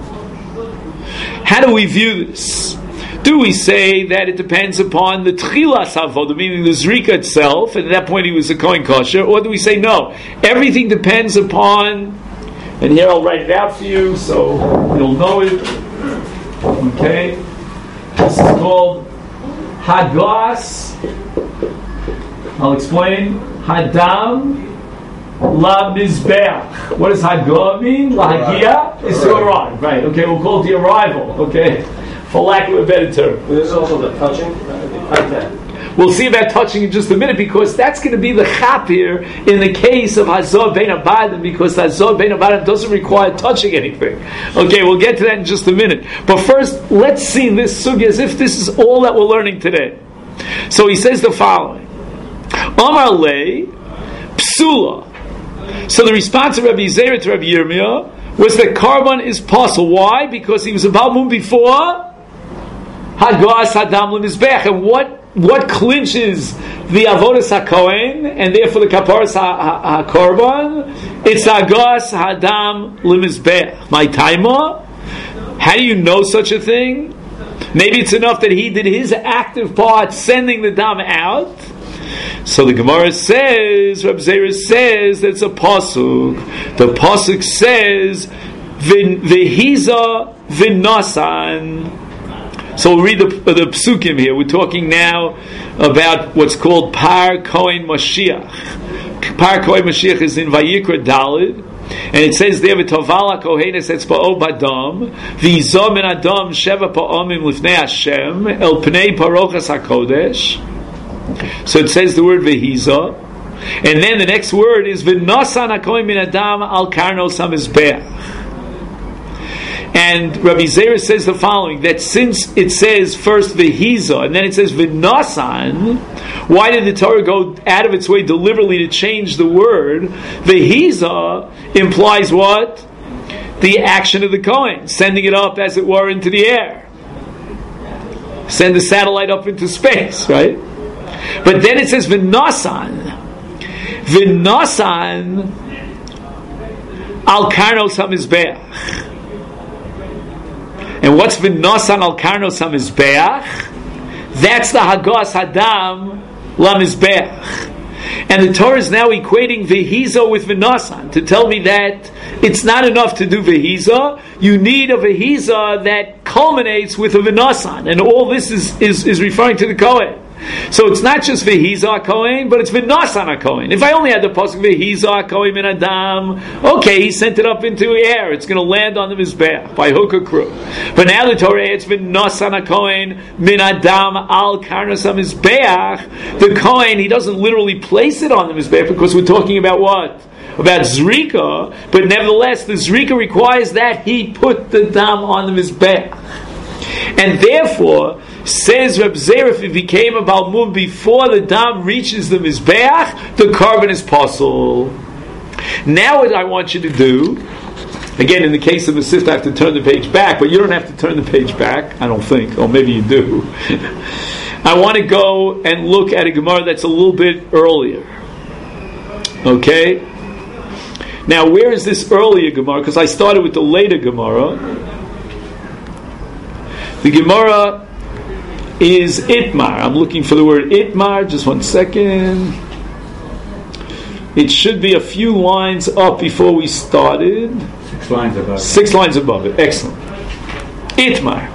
How do we view this? Do we say that it depends upon the Tchilas Havodah, meaning the Zrika itself, and at that point he was a Kohen Kosher, or do we say no? Everything depends upon, and here I'll write it out for you so you'll know it. Okay? This is called Hagas. I'll explain. Hadam La Mizbeach. What does Haga mean? Lahagia is to arrive. Right, okay, we'll call it the arrival. Okay? For lack of a better term. There's also the touching. We'll see about touching in just a minute, because that's going to be the chapir in the case of Hazor Ben Abadim, because Hazor Ben Abadim doesn't require touching anything. Okay, we'll get to that in just a minute. But first, let's see this sugya as if this is all that we're learning today. So he says the following. Amar Le Psula. So the response of Rabbi Zera to Rabbi Yirmiyah was that carbon is possible. Why? Because he was a Baal Mum before Hagas Hadam L'Mizbeach. And what clinches the Avodas HaKohen, and therefore the Kaparas HaKorban? It's Hagas Hadam L'Mizbeach. My taima? How do you know such a thing? Maybe it's enough that he did his active part, sending the dam out. So the Gemara says, Reb Zera says that it's a pasuk. The pasuk says, "V'hiza v'nasan." So we'll read the psukim here. We're talking now about what's called Par Kohen Mashiach. Par Kohen Mashiach is in Vayikra Dalid, and it says there, "V'tovala kohenes etzba'o badam, v'yizom min adam sheva pa'omim lifnei Hashem el pnei parochas hakodesh." So it says the word v'hiza, and then the next word is v'nosan hakohen min adam al karnos hamizbeach. And Rabbi Zera says the following, that since it says first v'hiza and then it says v'nosan, why did the Torah go out of its way deliberately to change the word? V'hiza implies what? The action of the Kohen, sending it up as it were into the air. Send the satellite up into space, right? But then it says v'nosan. V'nosan al karnos hamizbeach. And what's v'nosan al karnos hamizbeach? That's the Hagos Hadam Lamizbeach. And the Torah is now equating Vehiza with V'nosan to tell me that it's not enough to do Vehiza. You need a Vehiza that culminates with a V'nosan. And all this is referring to the Kohen. So it's not just Vehiza HaKohen, but it's V'nosan HaKohen. If I only had the pasuk Vehiza HaKohen min Adam, okay, he sent it up into the air. It's going to land on the Mizbeach by hook or crook. But now the Torah adds V'nosan HaKohen min Adam al karnos HaMizbeach. The Kohen, he doesn't literally place it on the Mizbeach because we're talking about what? About Zrika, but nevertheless the Zrika requires that he put the Dam on the Mizbeach. And therefore, says Reb Zera, if it became a Balmum before the Dam reaches the Mizbeach, the carbon is possible. Now what I want you to do, again in the case of the Sifta I have to turn the page back, but you don't have to turn the page back, I don't think, or maybe you do. I want to go and look at a Gemara that's a little bit earlier. Okay? Now where is this earlier Gemara? Because I started with the later Gemara. The Gemara is Itmar. I'm looking for the word Itmar. Just 1 second. It should be a few lines up before we started. 6 lines above. 6 lines above it. Excellent. Itmar.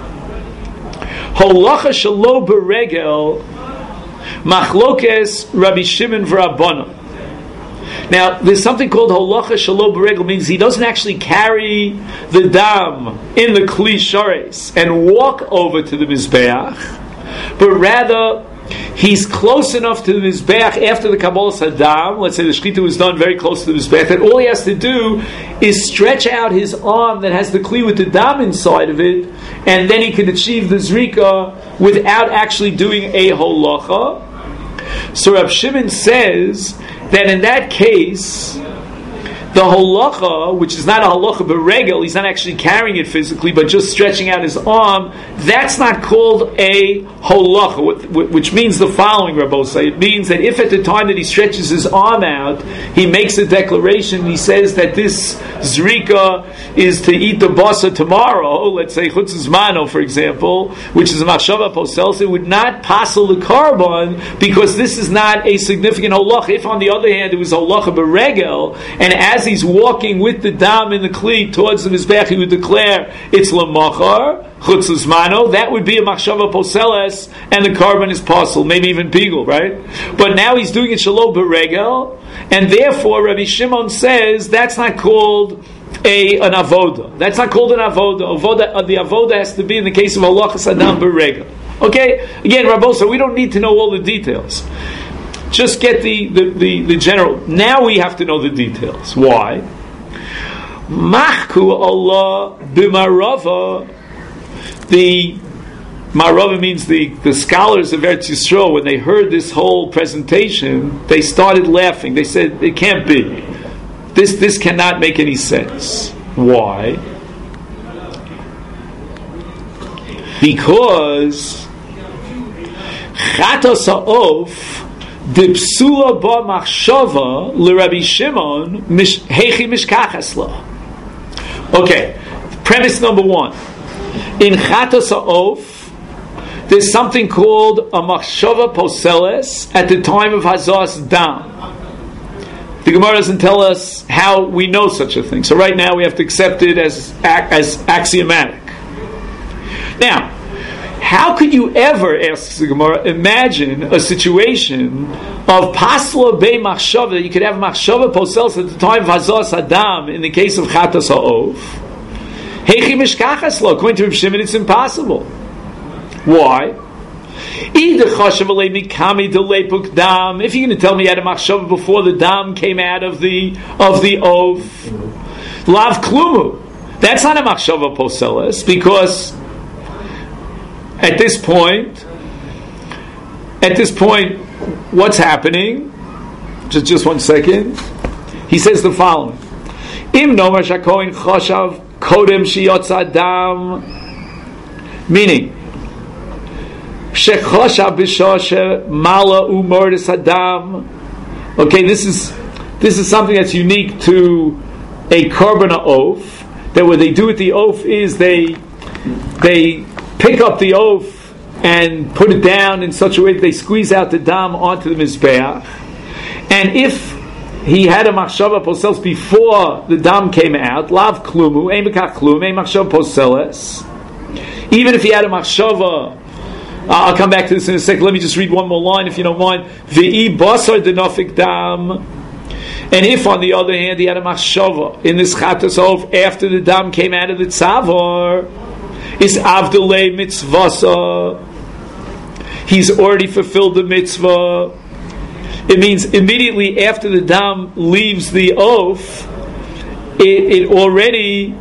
Holacha shelo beregel machlokes Rabbi Shimon v'Rabbanan. Now, there's something called holacha shelo beregel, means he doesn't actually carry the dam in the kli shares and walk over to the mizbeach, but rather he's close enough to the mizbeach after the kabbalas hadam. Let's say the shechita was done very close to the mizbeach, that all he has to do is stretch out his arm that has the kli with the dam inside of it, and then he can achieve the zrika without actually doing a holacha. So Rab Shimon says that in that case, the halacha, which is not a halacha beregel, he's not actually carrying it physically, but just stretching out his arm, that's not called a halacha, which means the following, Rabbosai. It means that if at the time that he stretches his arm out, he makes a declaration, he says that this zrika is to eat the basa tomorrow, let's say chutzes mano, for example, which is a machshava posels, it would not passel the carbon, because this is not a significant halacha. If on the other hand it was halacha beregel, and as he's walking with the dam in the kli towards the mizbeach, he would declare it's lamachar chutzes mano. That would be a machshava poseles, and the carbon is passel, maybe even pigul, right? But now he's doing it shalom beregel, and therefore Rabbi Shimon says that's not called an avoda. That's not called an avoda. The avoda has to be in the case of halachas adam beregel. Okay, again, Rabbosa, we don't need to know all the details. Just get the general. Now we have to know the details. Why? Machku Allah b'marava. The marava means the scholars of Eretz Yisrael, when they heard this whole presentation, they started laughing. They said, it can't be. This cannot make any sense. Why? Because Chatos ha'of Dipsula ba machshava l'Rabbi Shimon heichi mishkachas la. Okay, premise number 1. In Chatos ha'of, there's something called a machshava poseles at the time of hazas dam. The Gemara doesn't tell us how we know such a thing, so right now we have to accept it as axiomatic. Now, how could you ever, asks the Gemara, imagine a situation of pasla bei machshava, that you could have machshava posels at the time of hazas adam in the case of chatas ha'ov? Heichi mishkachas lo. According to Reb Shimon, it's impossible. Why? If you're going to tell me you had a machshava before the dam came out of the ov, lav klumu. That's not a machshava poseles, because at this point, what's happening? Just 1 second. He says the following: Im nomar shakoin choshav kodem shiyotz adam, meaning shechoshav b'shoshe mala umordis adam. Okay, this is something that's unique to a korban oath. That what they do with the oath is they pick up the oath and put it down in such a way that they squeeze out the dam onto the mizbeach. And if he had a machshava poseles before the dam came out, lav klumu, ein bekach klum, ein machshava poseles. Even if he had a machshava, I'll come back to this in a second. Let me just read one more line, if you don't mind. V'i basar denofik dam. And if, on the other hand, he had a machshava in this chatas ov after the dam came out of the tzavar, is avdalei mitzvasa. He's already fulfilled the mitzvah. It means immediately after the dam leaves the oath, it already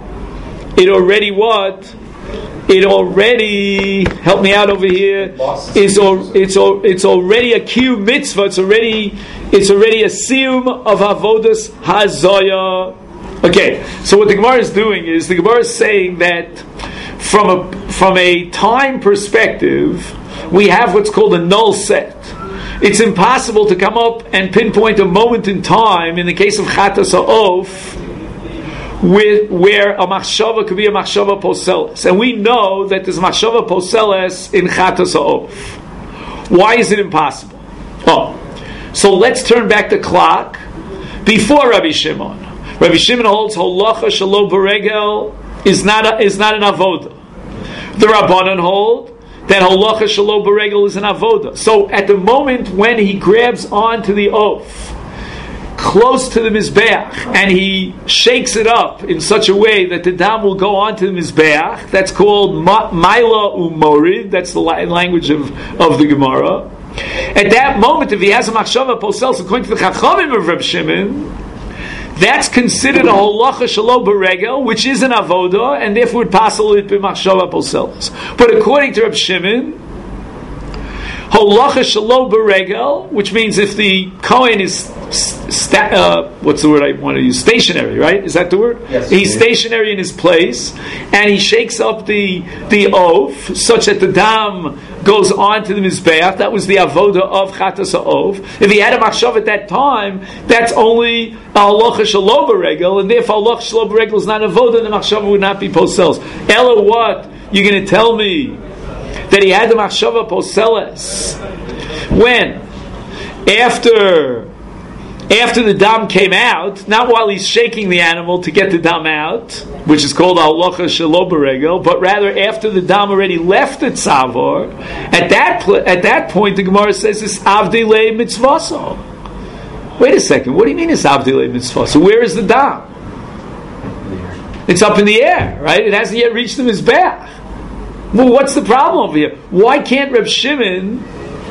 help me out over here. It's already a kiyum mitzvah. It's already a siyum of avodas hazaya. Okay, so what the Gemara is doing is the Gemara is saying that from a time perspective, we have what's called a null set. It's impossible to come up and pinpoint a moment in time in the case of chatas ha'of where a machshava could be a machshava poseles, and we know that there's machshava poseles in chatas ha'of. Why is it impossible? So let's turn back the clock before Rabbi Shimon. Rabbi Shimon holds holacha shelo beregel is not an avoda. The Rabbanan hold that holacha shelo beregel is an avoda. So at the moment when he grabs onto the oath close to the mizbeach and he shakes it up in such a way that the dam will go onto the mizbeach, that's called maila umorid. That's the language of the Gemara. At that moment, if he has a machshava poseles, according to the Chachamim of Reb Shimon, that's considered a holacha shelo beregel, which is an avoda, and therefore would possible it be machshava poseles. But according to Reb Shimon, holacha shelo beregel, which means if the kohen is what's the word I want to use? Stationary, right? Is that the word? Yes. He's stationary in his place, and he shakes up the oath such that the dam goes on to the mizbeach. That was the avoda of chatas ha'ov. If he had a machshav at that time, that's only a halacha shelo beregel, and therefore halacha shelo beregel is not avoda, and the machshav would not be poseles. Ella, what? You're going to tell me that he had the machshava poseles when? After the dam came out, not while he's shaking the animal to get the dam out, which is called halacha shelo beregel, but rather after the dam already left the tzavar. At that point, the Gemara says it's avdilei mitzvaso. Wait a second, what do you mean it's avdilei mitzvaso? Where is the dam? It's up in the air, right? It hasn't yet reached the mizbeach. Well, what's the problem over here? Why can't Reb Shimon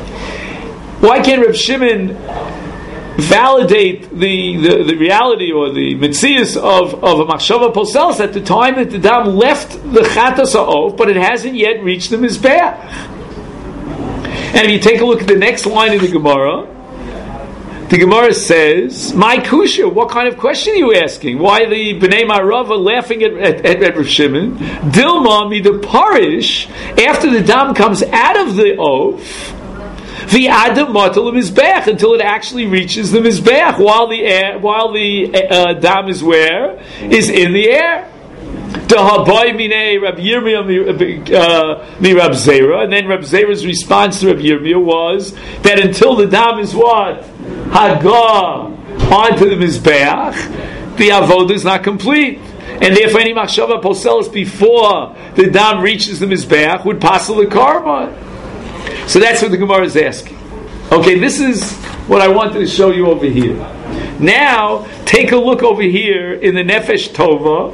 validate the reality or the mitzias of a machshava poseles at the time that the dam left the chatas ha'of, but it hasn't yet reached the mizbeach? And if you take a look at the next line of the Gemara says, "My kusha, what kind of question are you asking? Why the Bnei Marava laughing at Rav Shimon? Dilma mi the parish after the dam comes out of the oath." The adam matal mizbeach until it actually reaches the mizbeach, while the dam is where? Is in the air. Dahaboy minei Rab Yirmiyah mi Rab Zera, and then Rab Zera's response to Rab Yirmiyah was that until the dam is what? Hagah onto the mizbeach, the avodah is not complete. and therefore any machshava poselis before the dam reaches the mizbeach would passel the carbon. So that's what the Gemara is asking. Okay, this is what I wanted to show you over here. Now, take a look over here in the Nefesh Tova,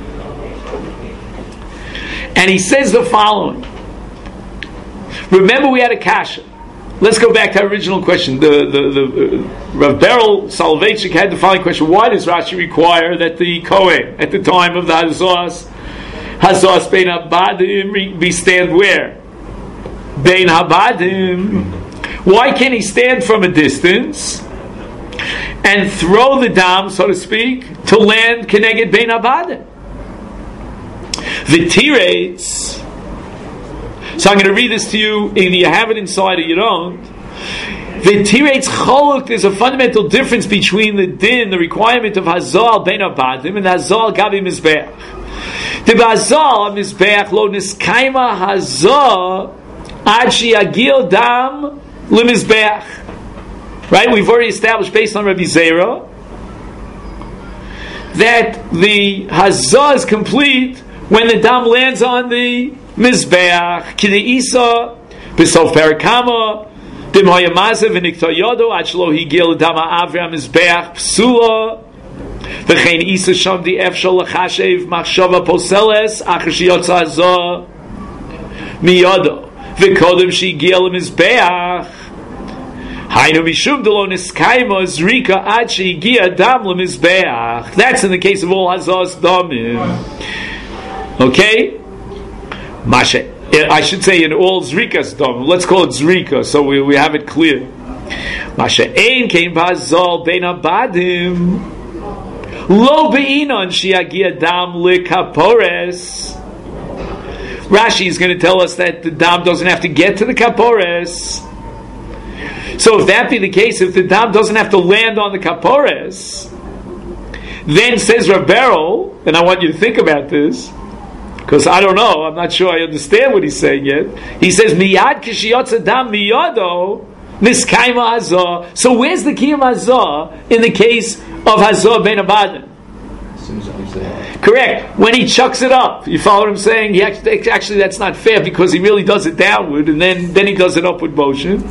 and he says the following. Remember, we had a kasha. Let's go back to our original question. The Rav Beryl Soloveitchik had the following question: why does Rashi require that the Kohen at the time of the Hazos Bein Habadim be stand where? Bein Habadim. Why can't he stand from a distance and throw the dam, so to speak, to land Keneged Bein Habadim? The Tirates. So I'm going to read this to you. Either you have it inside or you don't. The Tirates Choluk, there's a fundamental difference between the din, the requirement of Hazal Bein Habadim, and Hazal Gabi Mizbeach. The Hazal Mizbeach lo niskaima Hazal ad sheyagil dam lemizbeach. Right? We've already established based on Rabbi Zera that the Hazal is complete when the dam lands on the Mizbeach. Kidei Isa b'sof perakama dim hayamazev v'nikta yodo ad shelo higil dama avra Mizbeach psula v'chein Isa sham di efshal l'chashev machshava poseles acher sheyotza hazah miyodo v'kodem shehigil Mizbeach hainu mishum delo niskaima zrika ad shehigia dam lemizbeach. That's in the case of all hazahs damim. Okay? Mashe. I should say in all zrikas dam. Let's call it zrika, so we have it clear. Mashe ein kein bazal bein habadim lo beinon sheyagia dam lekapores. Rashi is going to tell us that the dam doesn't have to get to the kapores. So if that be the case, if the dam doesn't have to land on the kapores, then says Rav Beryl, and I want you to think about this, because I don't know, I'm not sure I understand what he's saying yet. He says, Miyad kishiyotza dam miyado niskaima hazah. So where's the kiyum hazah in the case of hazah bein habadim? Correct. When he chucks it up. You follow what I'm saying? He actually that's not fair because he really does it downward and then he does it upward motion.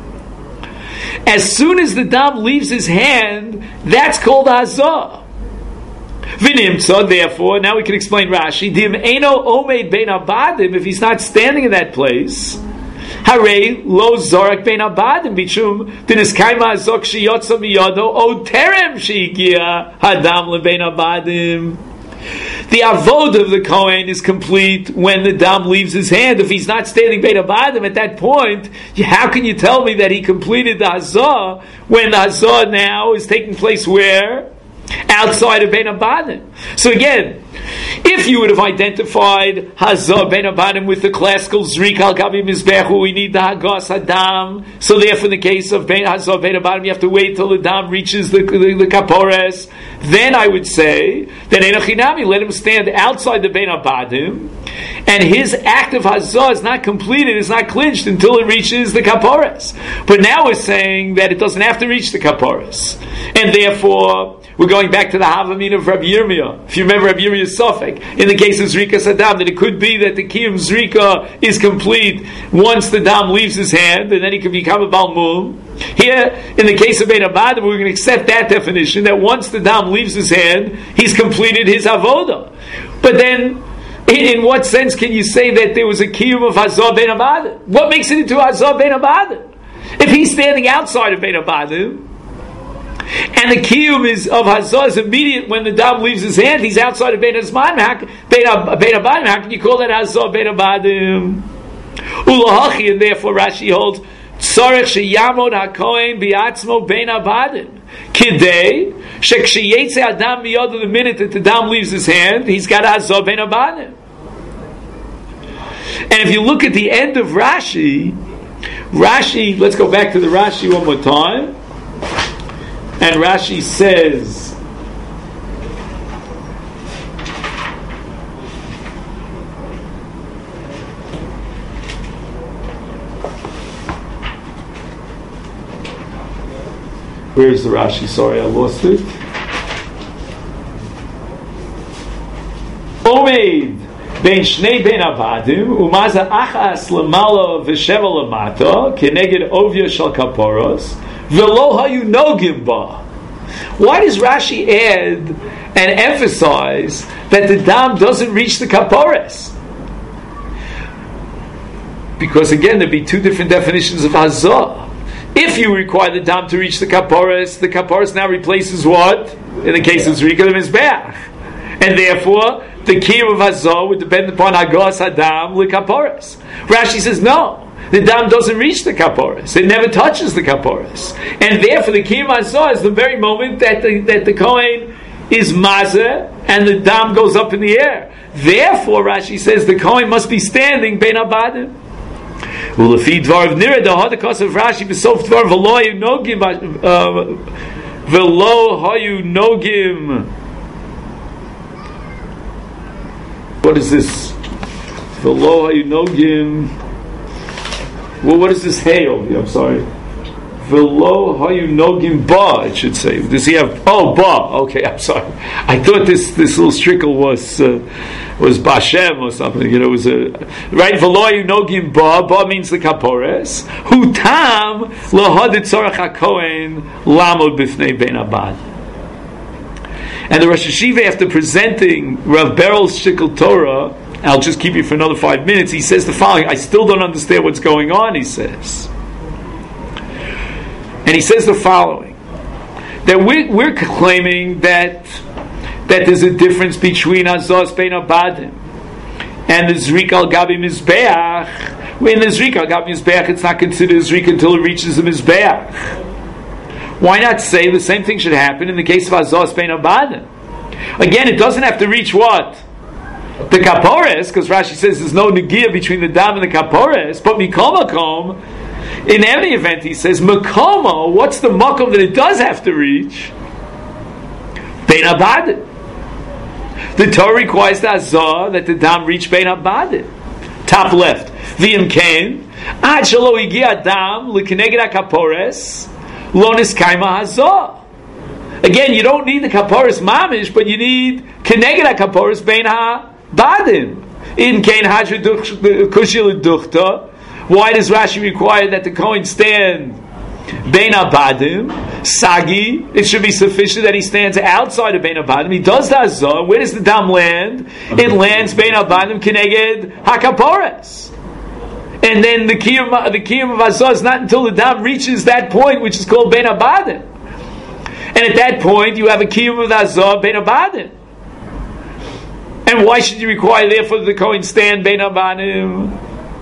As soon as the dam leaves his hand, that's called hazah. V'nimtza, therefore, now we can explain Rashi. Dim eno omeid bein habadim, if he's not standing in that place, harei lo zorak bein habadim bichum diniskaima azok sheyotza miyado o terem shehigia hadam lebein habadim. The avod of the Kohen is complete when the dam leaves his hand. If he's not standing bein habadim at that point, how can you tell me that he completed the hazah when the hazah now is taking place where? Outside of bein habadim. So again, if you would have identified hazah bein habadim with the classical zrik al gabi mizbechu, we need the hagas hadam. So therefore, in the case of hazah bein habadim, you have to wait till the dam reaches the kapores. Then I would say that enochinami, let him stand outside the bein habadim, and his act of hazah is not completed, is not clinched until it reaches the kapores. But now we're saying that it doesn't have to reach the kapores, and therefore we're going back to the Havamin of Rabbi Yirmiyah. If you remember Rabbi Yirmiyah's Sofek, in the case of Zrika Sadam, that it could be that the Kiyum Zrika is complete once the Dam leaves his hand, and then he can become a Balmum. Here, in the case of Bein Habadim, we're going to accept that definition, that once the Dam leaves his hand, he's completed his Avodah. But then, in what sense can you say that there was a Kiyum of Hazah Bein Habadim? What makes it into Hazah Bein Habadim? If he's standing outside of Bein Habadim, and the kiyum is of hazah is immediate when the dam leaves his hand, he's outside of bein habadim. How can you call that hazah bein habadim? Ulahachi, and therefore Rashi holds tzarech sheyamod hakohen biatzmo bein habadim kidei sheksheyetze adam miyod. The minute that the dam leaves his hand, he's got hazah bein habadim. And if you look at the end of Rashi, let's go back to the Rashi one more time. And Rashi says, where's the Rashi? Sorry, I lost it. Omeid ben shnei ben avadim umaza achas lemala v'sheva lemata keneged ovya shel kaporos v'lo hayu nogim ba. Why does Rashi add and emphasize that the dam doesn't reach the kaporos? Because again, there'd be two different definitions of hazah. If you require the dam to reach the kaporos now replaces what? In the case of Zrika, the Mizbeach. And therefore, the kiyum of hazah would depend upon hagos hadam lekaporos. Rashi says no. The dam doesn't reach the kaporos. It never touches the kaporos. And therefore, the kiyum hazah is the very moment that the Kohen is mazeh and the dam goes up in the air. Therefore, Rashi says the Kohen must be standing bein abadim. Ulefi dvar of nira the hadakas of Rashi b'sof dvar v'lo hayu nogim. What is this? V'lo hayu nogim. Well, what is this hail? I'm sorry. V'lo hayu nogim ba. It should say. Does he have? Oh, ba. Okay, I'm sorry. I thought this little strickle was Bashem or something. It was right. V'lo hayu nogim ba. Ba means the kapores. Hu tam lahadit tzarach hakohen lamod b'fnei ben abad. And the Rosh Hashiva, after presenting Rav Berel's Shikul Torah, I'll just keep you for another 5 minutes. He says the following: I still don't understand what's going on. He says. And he says the following, that we're claiming that there's a difference between Azaz Bein Abadim and the Zrika al Gabi Mizbeach. In the Zrika al Gabi Mizbeach, it's not considered a Zrika until it reaches the Mizbeach. Why not say the same thing should happen in the case of Azaz Bein Abadim? Again, it doesn't have to reach what? The Kapores, because Rashi says there's no Negiah between the Dam and the Kapores, but Mikol Makom, in any event, he says, Makomo, what's the makom that it does have to reach? Bein Abadim. The Torah requires the Azah that the dam reach Bein Abadim. Top left. V'im kein, ad shelo igi adam l'keneged ha-kapores lo niskayma hazah. Again, you don't need the kapores mamish, but you need keneged ha-kapores Bein ha-badim. In kein hajru kushil duchta. Why does Rashi require that the Kohen stand Bein Abadim? Sagi, it should be sufficient that he stands outside of Bein Abadim. He does the Azah. Where does the Dam land? It lands Bein Abadim Keneged HaKapores. And then the Kiyum of Azah is not until the Dam reaches that point, which is called Bein Abadim. And at that point, you have a Kiyum of Azah Bein Abadim. And why should you require, therefore, the Kohen stand Bein Abadim?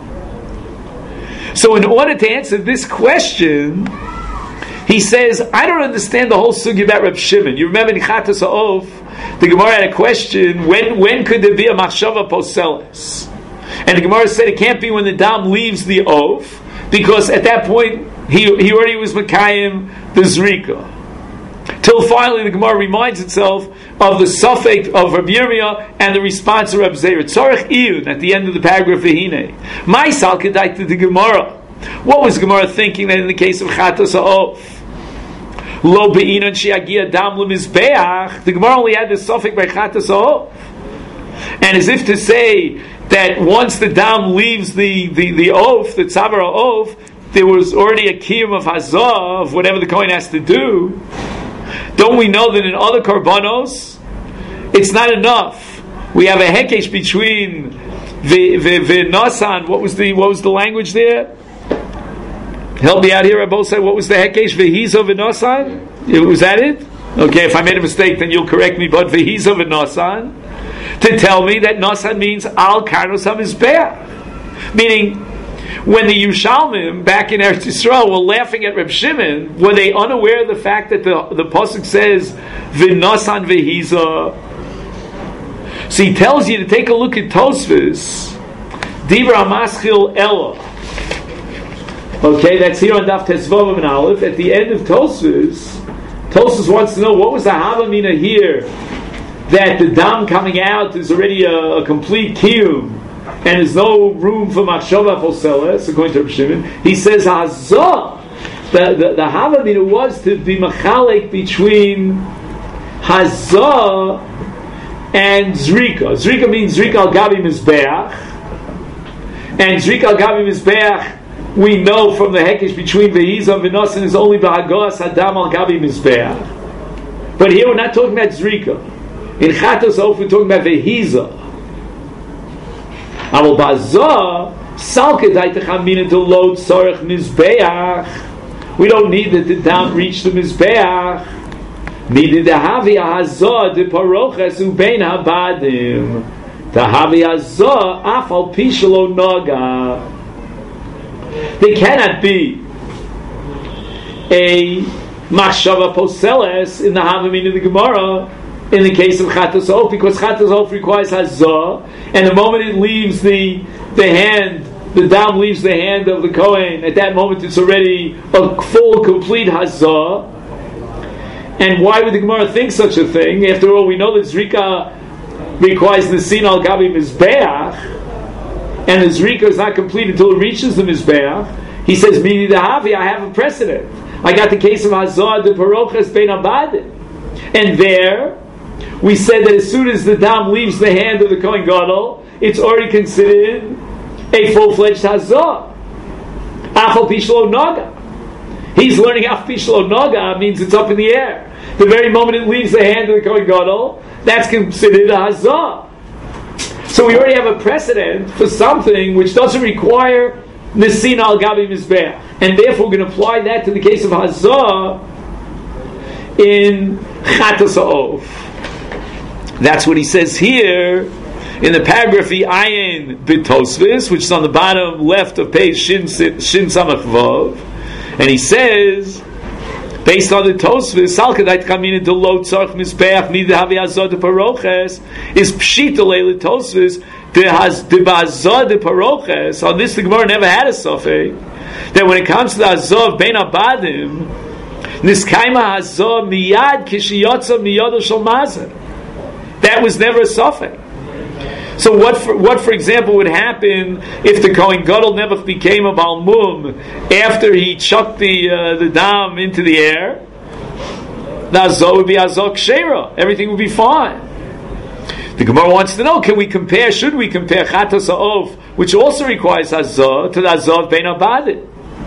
So in order to answer this question, he says, I don't understand the whole sugi about Reb Shimon. You remember in Chatas Ha'of, the Gemara had a question, when could there be a machshava poselis? And the Gemara said it can't be when the dam leaves the Of, because at that point, he already was Mekayim the Zrika. Till finally the Gemara reminds itself of the suffix of Rabbi Yirmiyah and the response of Rabbi Zeir. Tzorech iyun at the end of the paragraph V'hinei. Ma'isal kedai to the Gemara. What was Gemara thinking that in the case of Chatas Ha'of? Lo be'inon she'agia dam l'mizbeach. The Gemara only had the suffix by Chatas Ha'of. And as if to say that once the dam leaves the Of, the Tzavar Ha'of, there was already a kiyum of hazah, of whatever the Kohen has to do. Don't we know that in other korbanos, it's not enough? We have a hekesh between v'nasan. What was the language there? Help me out here, Rabbi say. What was the hekesh? V'hizo v'nasan. Was that it? Okay, if I made a mistake, then you'll correct me. But v'hizo v'nasan to tell me that nasan means al karnos hamizbeach, meaning. When the Yushalmim back in Eretz Yisrael were laughing at Reb Shimon, were they unaware of the fact that the pasuk says v'nasan v'hiza? So he tells you to take a look at Tosfos, Dibra Maschil Ella. Okay, that's here on Daf Tesvav and Aleph. At the end of Tosfos wants to know what was the Havamina here that the dam coming out is already a complete kiyum. And there's no room for machshava poseles, according to Reb Shimon. He says hazah. The havamina was to be machalek between hazah and Zrika. Zrika means Zrika al Gabi Mizbeach. And Zrika al Gabi Mizbeach, we know from the Hekesh between Vehiza and Venosin is only B'Hagos Hadam al Gabi Mizbeach. But here we're not talking about Zrika. In Chatos Of we're talking about Vehiza. Aval Ba'Zah, Salke Daitachamina to load Sorech Mizbeach. We don't need that the dam reach the Mizbeach. Needed the Havi Hazah de Paroches Ubein Habadim. The Havi Hazah Afal Pishalo Noga. There cannot be a Machshava Poseles in the Havamina of the Gemara in the case of Chatos Of, because Chatos Of requires Hazah, and the moment it leaves the hand, the dam leaves the hand of the Kohen, at that moment it's already a full, complete Hazah. And why would the Gemara think such a thing? After all, we know that Zrika requires Nesin al Gabi Mizbeach, and the Zrika is not complete until it reaches the Mizbeach. He says, Mini Dahavi, I have a precedent. I got the case of Hazah de Paroches Ben Abadim. And there, we said that as soon as the dam leaves the hand of the Kohen Gadol, it's already considered a full-fledged Hazah. Afal Pishlo Naga. He's learning Af Pishlo Naga means it's up in the air. The very moment it leaves the hand of the Kohen Gadol, that's considered a Hazah. So we already have a precedent for something which doesn't require Nesin al Gabi Mizbeach. And therefore we're going to apply that to the case of Hazah in Chatos Ha'ov. That's what he says here in the paragraph Ayin B'Tosfos, which is on the bottom left of page Shin Samach Vav. And he says, based on the Tosfos, Salkadait Kamina to Lo Tzarch Mizbeach Mida Havi Hazah de Paroches is Pshita Leila Tosfos de Hazah de Paroches. On this, the Gemara never had a sofek that when it comes to the Hazah of Ben Abadim, Niskaima Hazah Miyad Kishiyotza Miyado Shal Mazah. That was never a sofek. So what for example would happen if the Kohen Gadol never became a Balmum after he chucked the dam into the air? The Hazah would be Hazah Kshera. Everything would be fine. The Gemara wants to know, should we compare Chatos Ha'ov, which also requires Hazah, to the Hazah of Ben Abadim?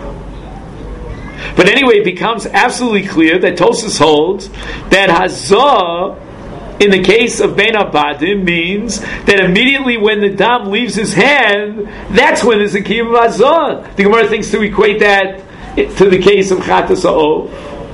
But anyway, it becomes absolutely clear that Tosfos holds that Hazah in the case of Ben Abadim means that immediately when the dam leaves his hand, that's when there's a kiyum of Hazah. The Gemara thinks to equate that to the case of Chatos Ha'ov.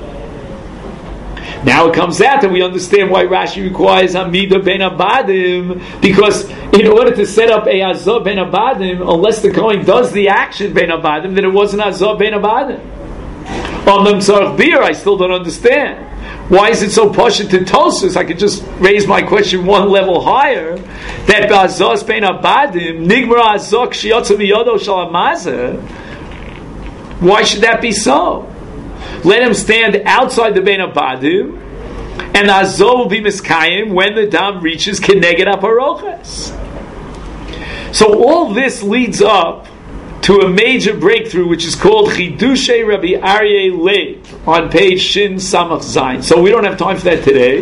Now it comes out that we understand why Rashi requires Amida Ben Abadim, because in order to set up a Hazah Ben Abadim, unless the Kohen does the action Ben Abadim, then it wasn't Hazah Ben Abadim. On them Tzarech Bir, I still don't understand. Why is it so posh to Tosfos? I could just raise my question one level higher. That Hazah Ben Abadim, Nigmar Hazah Kshiyotza Miyado Shal Hamazah. Why should that be so? Let him stand outside the Ben Abadim, and the Hazah will be miskayim when the dam reaches Keneged HaParoches. So all this leads up to a major breakthrough, which is called Chidushei Rabbi Aryeh Leib on page Shin Samach Zayin. So we don't have time for that today,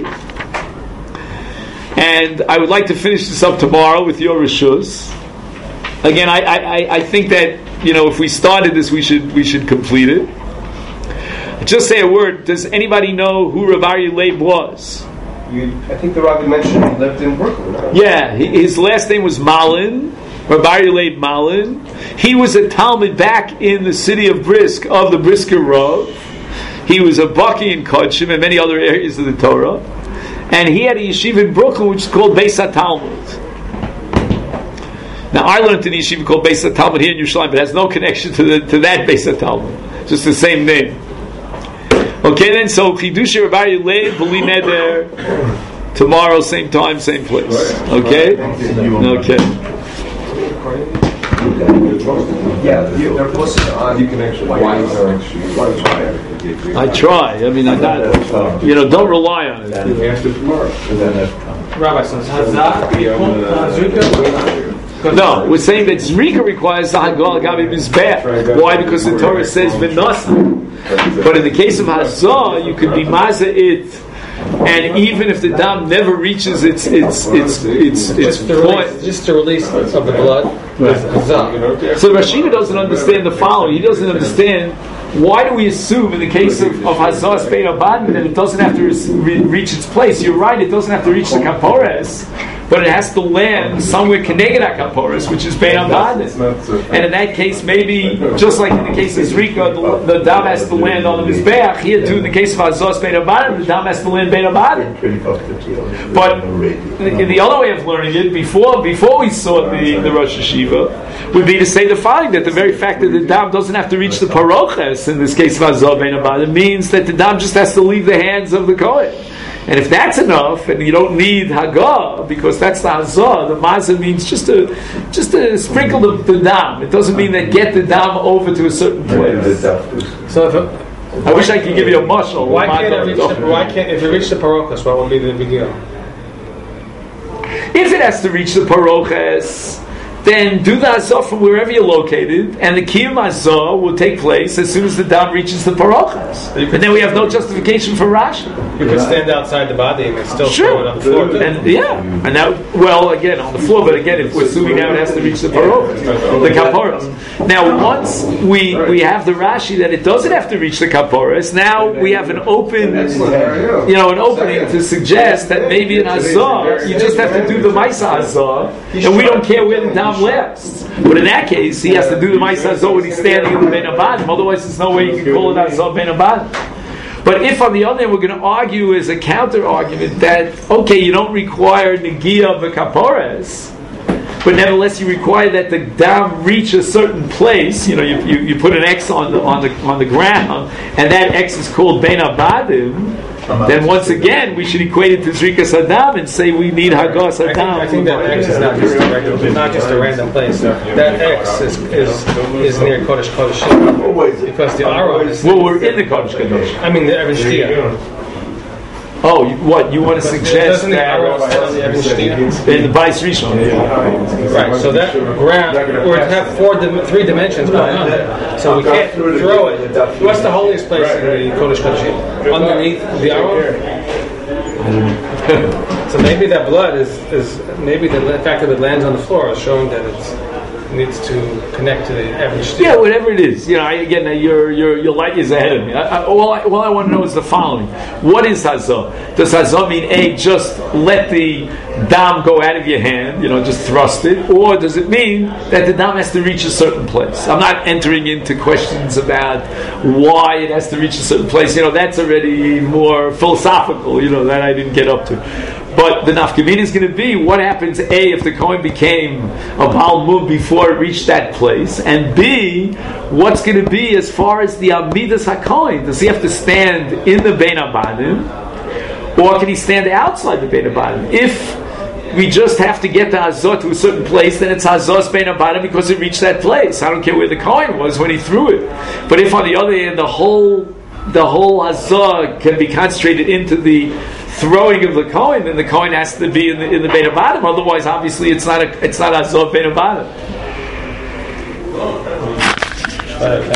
and I would like to finish this up tomorrow with your reshus. Again, I think that if we started this, we should complete it. Just say a word. Does anybody know who Rabbi Aryeh Leib was? I think the Rabbi mentioned he lived in Brooklyn. Right? Yeah, his last name was Malin. Rabbi Aryeh Leib Malin. He was a Talmud back in the city of Brisk, of the Brisker Rav. He was a Baki in Kodshim and many other areas of the Torah. And he had a yeshiva in Brooklyn which is called Beis HaTalmud. Now I learned in a yeshiva called Beis HaTalmud here in Yerushalayim, but it has no connection to that Beis HaTalmud. Just the same name. Okay then, so Chidushei Rabbi Aryeh Leib, B'li Neder, tomorrow, same time, same place. Okay? Okay. Yeah, they're posted on. You can actually. I try. I mean, I'm not. Don't rely on it. After tomorrow. Rabbi, so Hazah Zrika? No, we're saying that Zrika requires the Hagol Gabi Mizbeach. Why? Because the Torah says V'nasa. But in the case of Hazah, you could be Mazah it and even if the dam never reaches its point, just the release of the blood. So Rashida doesn't understand the following. He doesn't understand why do we assume in the case of Hazas Bein Abadim that it doesn't have to reach its place. You're right, it doesn't have to reach the Kapores, but it has to land somewhere Keneged HaKapores, which is Bein Abadim. And in that case, maybe, just like in the case of Zrika, the dam has to land on the Mizbeach. Here too, in the case of Hazas Bein Abadim, the dam has to land Bein Abadim. But in the other way of learning it, before we saw the Rosh Hashiva, would be to say the following, that the very fact that the dam doesn't have to reach the Paroches, in this case of Hazas Bein Abadim, means that the dam just has to leave the hands of the Kohen. And if that's enough, and you don't need Hagah, because that's the Hazah, the Mazah means just to sprinkle the dam. It doesn't mean that get the dam over to a certain place. So I wish I could give you a mashal. Why can't if you reach the Parochas, what would be the big deal? If it has to reach the Paroches, then do the Hazah from wherever you're located, and the Kiyum Hazah will take place as soon as the dam reaches the Parochas. And then we have no justification for Rashi. You could stand outside the body and still throw it on the floor. And now, well, again, on the floor, but again, if we're assuming now it has to reach the Parochas, the Kaporas. Now, once we have the Rashi that it doesn't have to reach the Kaporas, now we have an opening to suggest that maybe in Hazah, you just have to do the Maisa Hazah, and we don't care where the dam lasts. But in that case, he has to do the Maisa Hazah when he's standing in the Bein Abadim. Otherwise, there's no way you can call it Hazah Bein Abadim. But if on the other hand we're going to argue as a counter argument that okay, you don't require Negiah of the Kapores, but nevertheless you require that the dam reach a certain place. You put an X on the ground, and that X is called Bein Abadim. Then once again we should equate it to Zrikas Hadam and say we need Hagos Hadam. I think that X is not just a random place. That X is near Kodesh Kodeshim because the Aron is. Well, we're in the Kodesh Kodeshim. I mean the Even Shtia. Oh, what you want to suggest that in the Bais Rishon? Right. So that ground would have three dimensions going on there. So we can't throw it. What's the holiest place in the Kodesh Kodeshim? Underneath the Aron. So maybe that blood is maybe the fact that it lands on the floor is showing that it needs to connect to the average. Yeah, whatever it is. Your light is ahead of me. All I want to know is the following: what is Hazah? Does Hazah mean just let the dam go out of your hand, just thrust it, or does it mean that the dam has to reach a certain place? I'm not entering into questions about why it has to reach a certain place. That's already more philosophical. That I didn't get up to. But the nafkamina is going to be what happens A if the Kohen became a Baal Mum before it reached that place, and B what's going to be as far as the Amidas HaKohen. Does he have to stand in the Bein Abadim, or can he stand outside the Bein Abadim? If we just have to get the Hazah to a certain place, then it's Hazah's Bein Abadim because it reached that place. I don't care where the Kohen was when he threw it. But if on the other hand the whole Hazah can be concentrated into the throwing of the Kohen, then the Kohen has to be in the Bein Abadim. Otherwise, obviously, it's not Hazah Bein Abadim.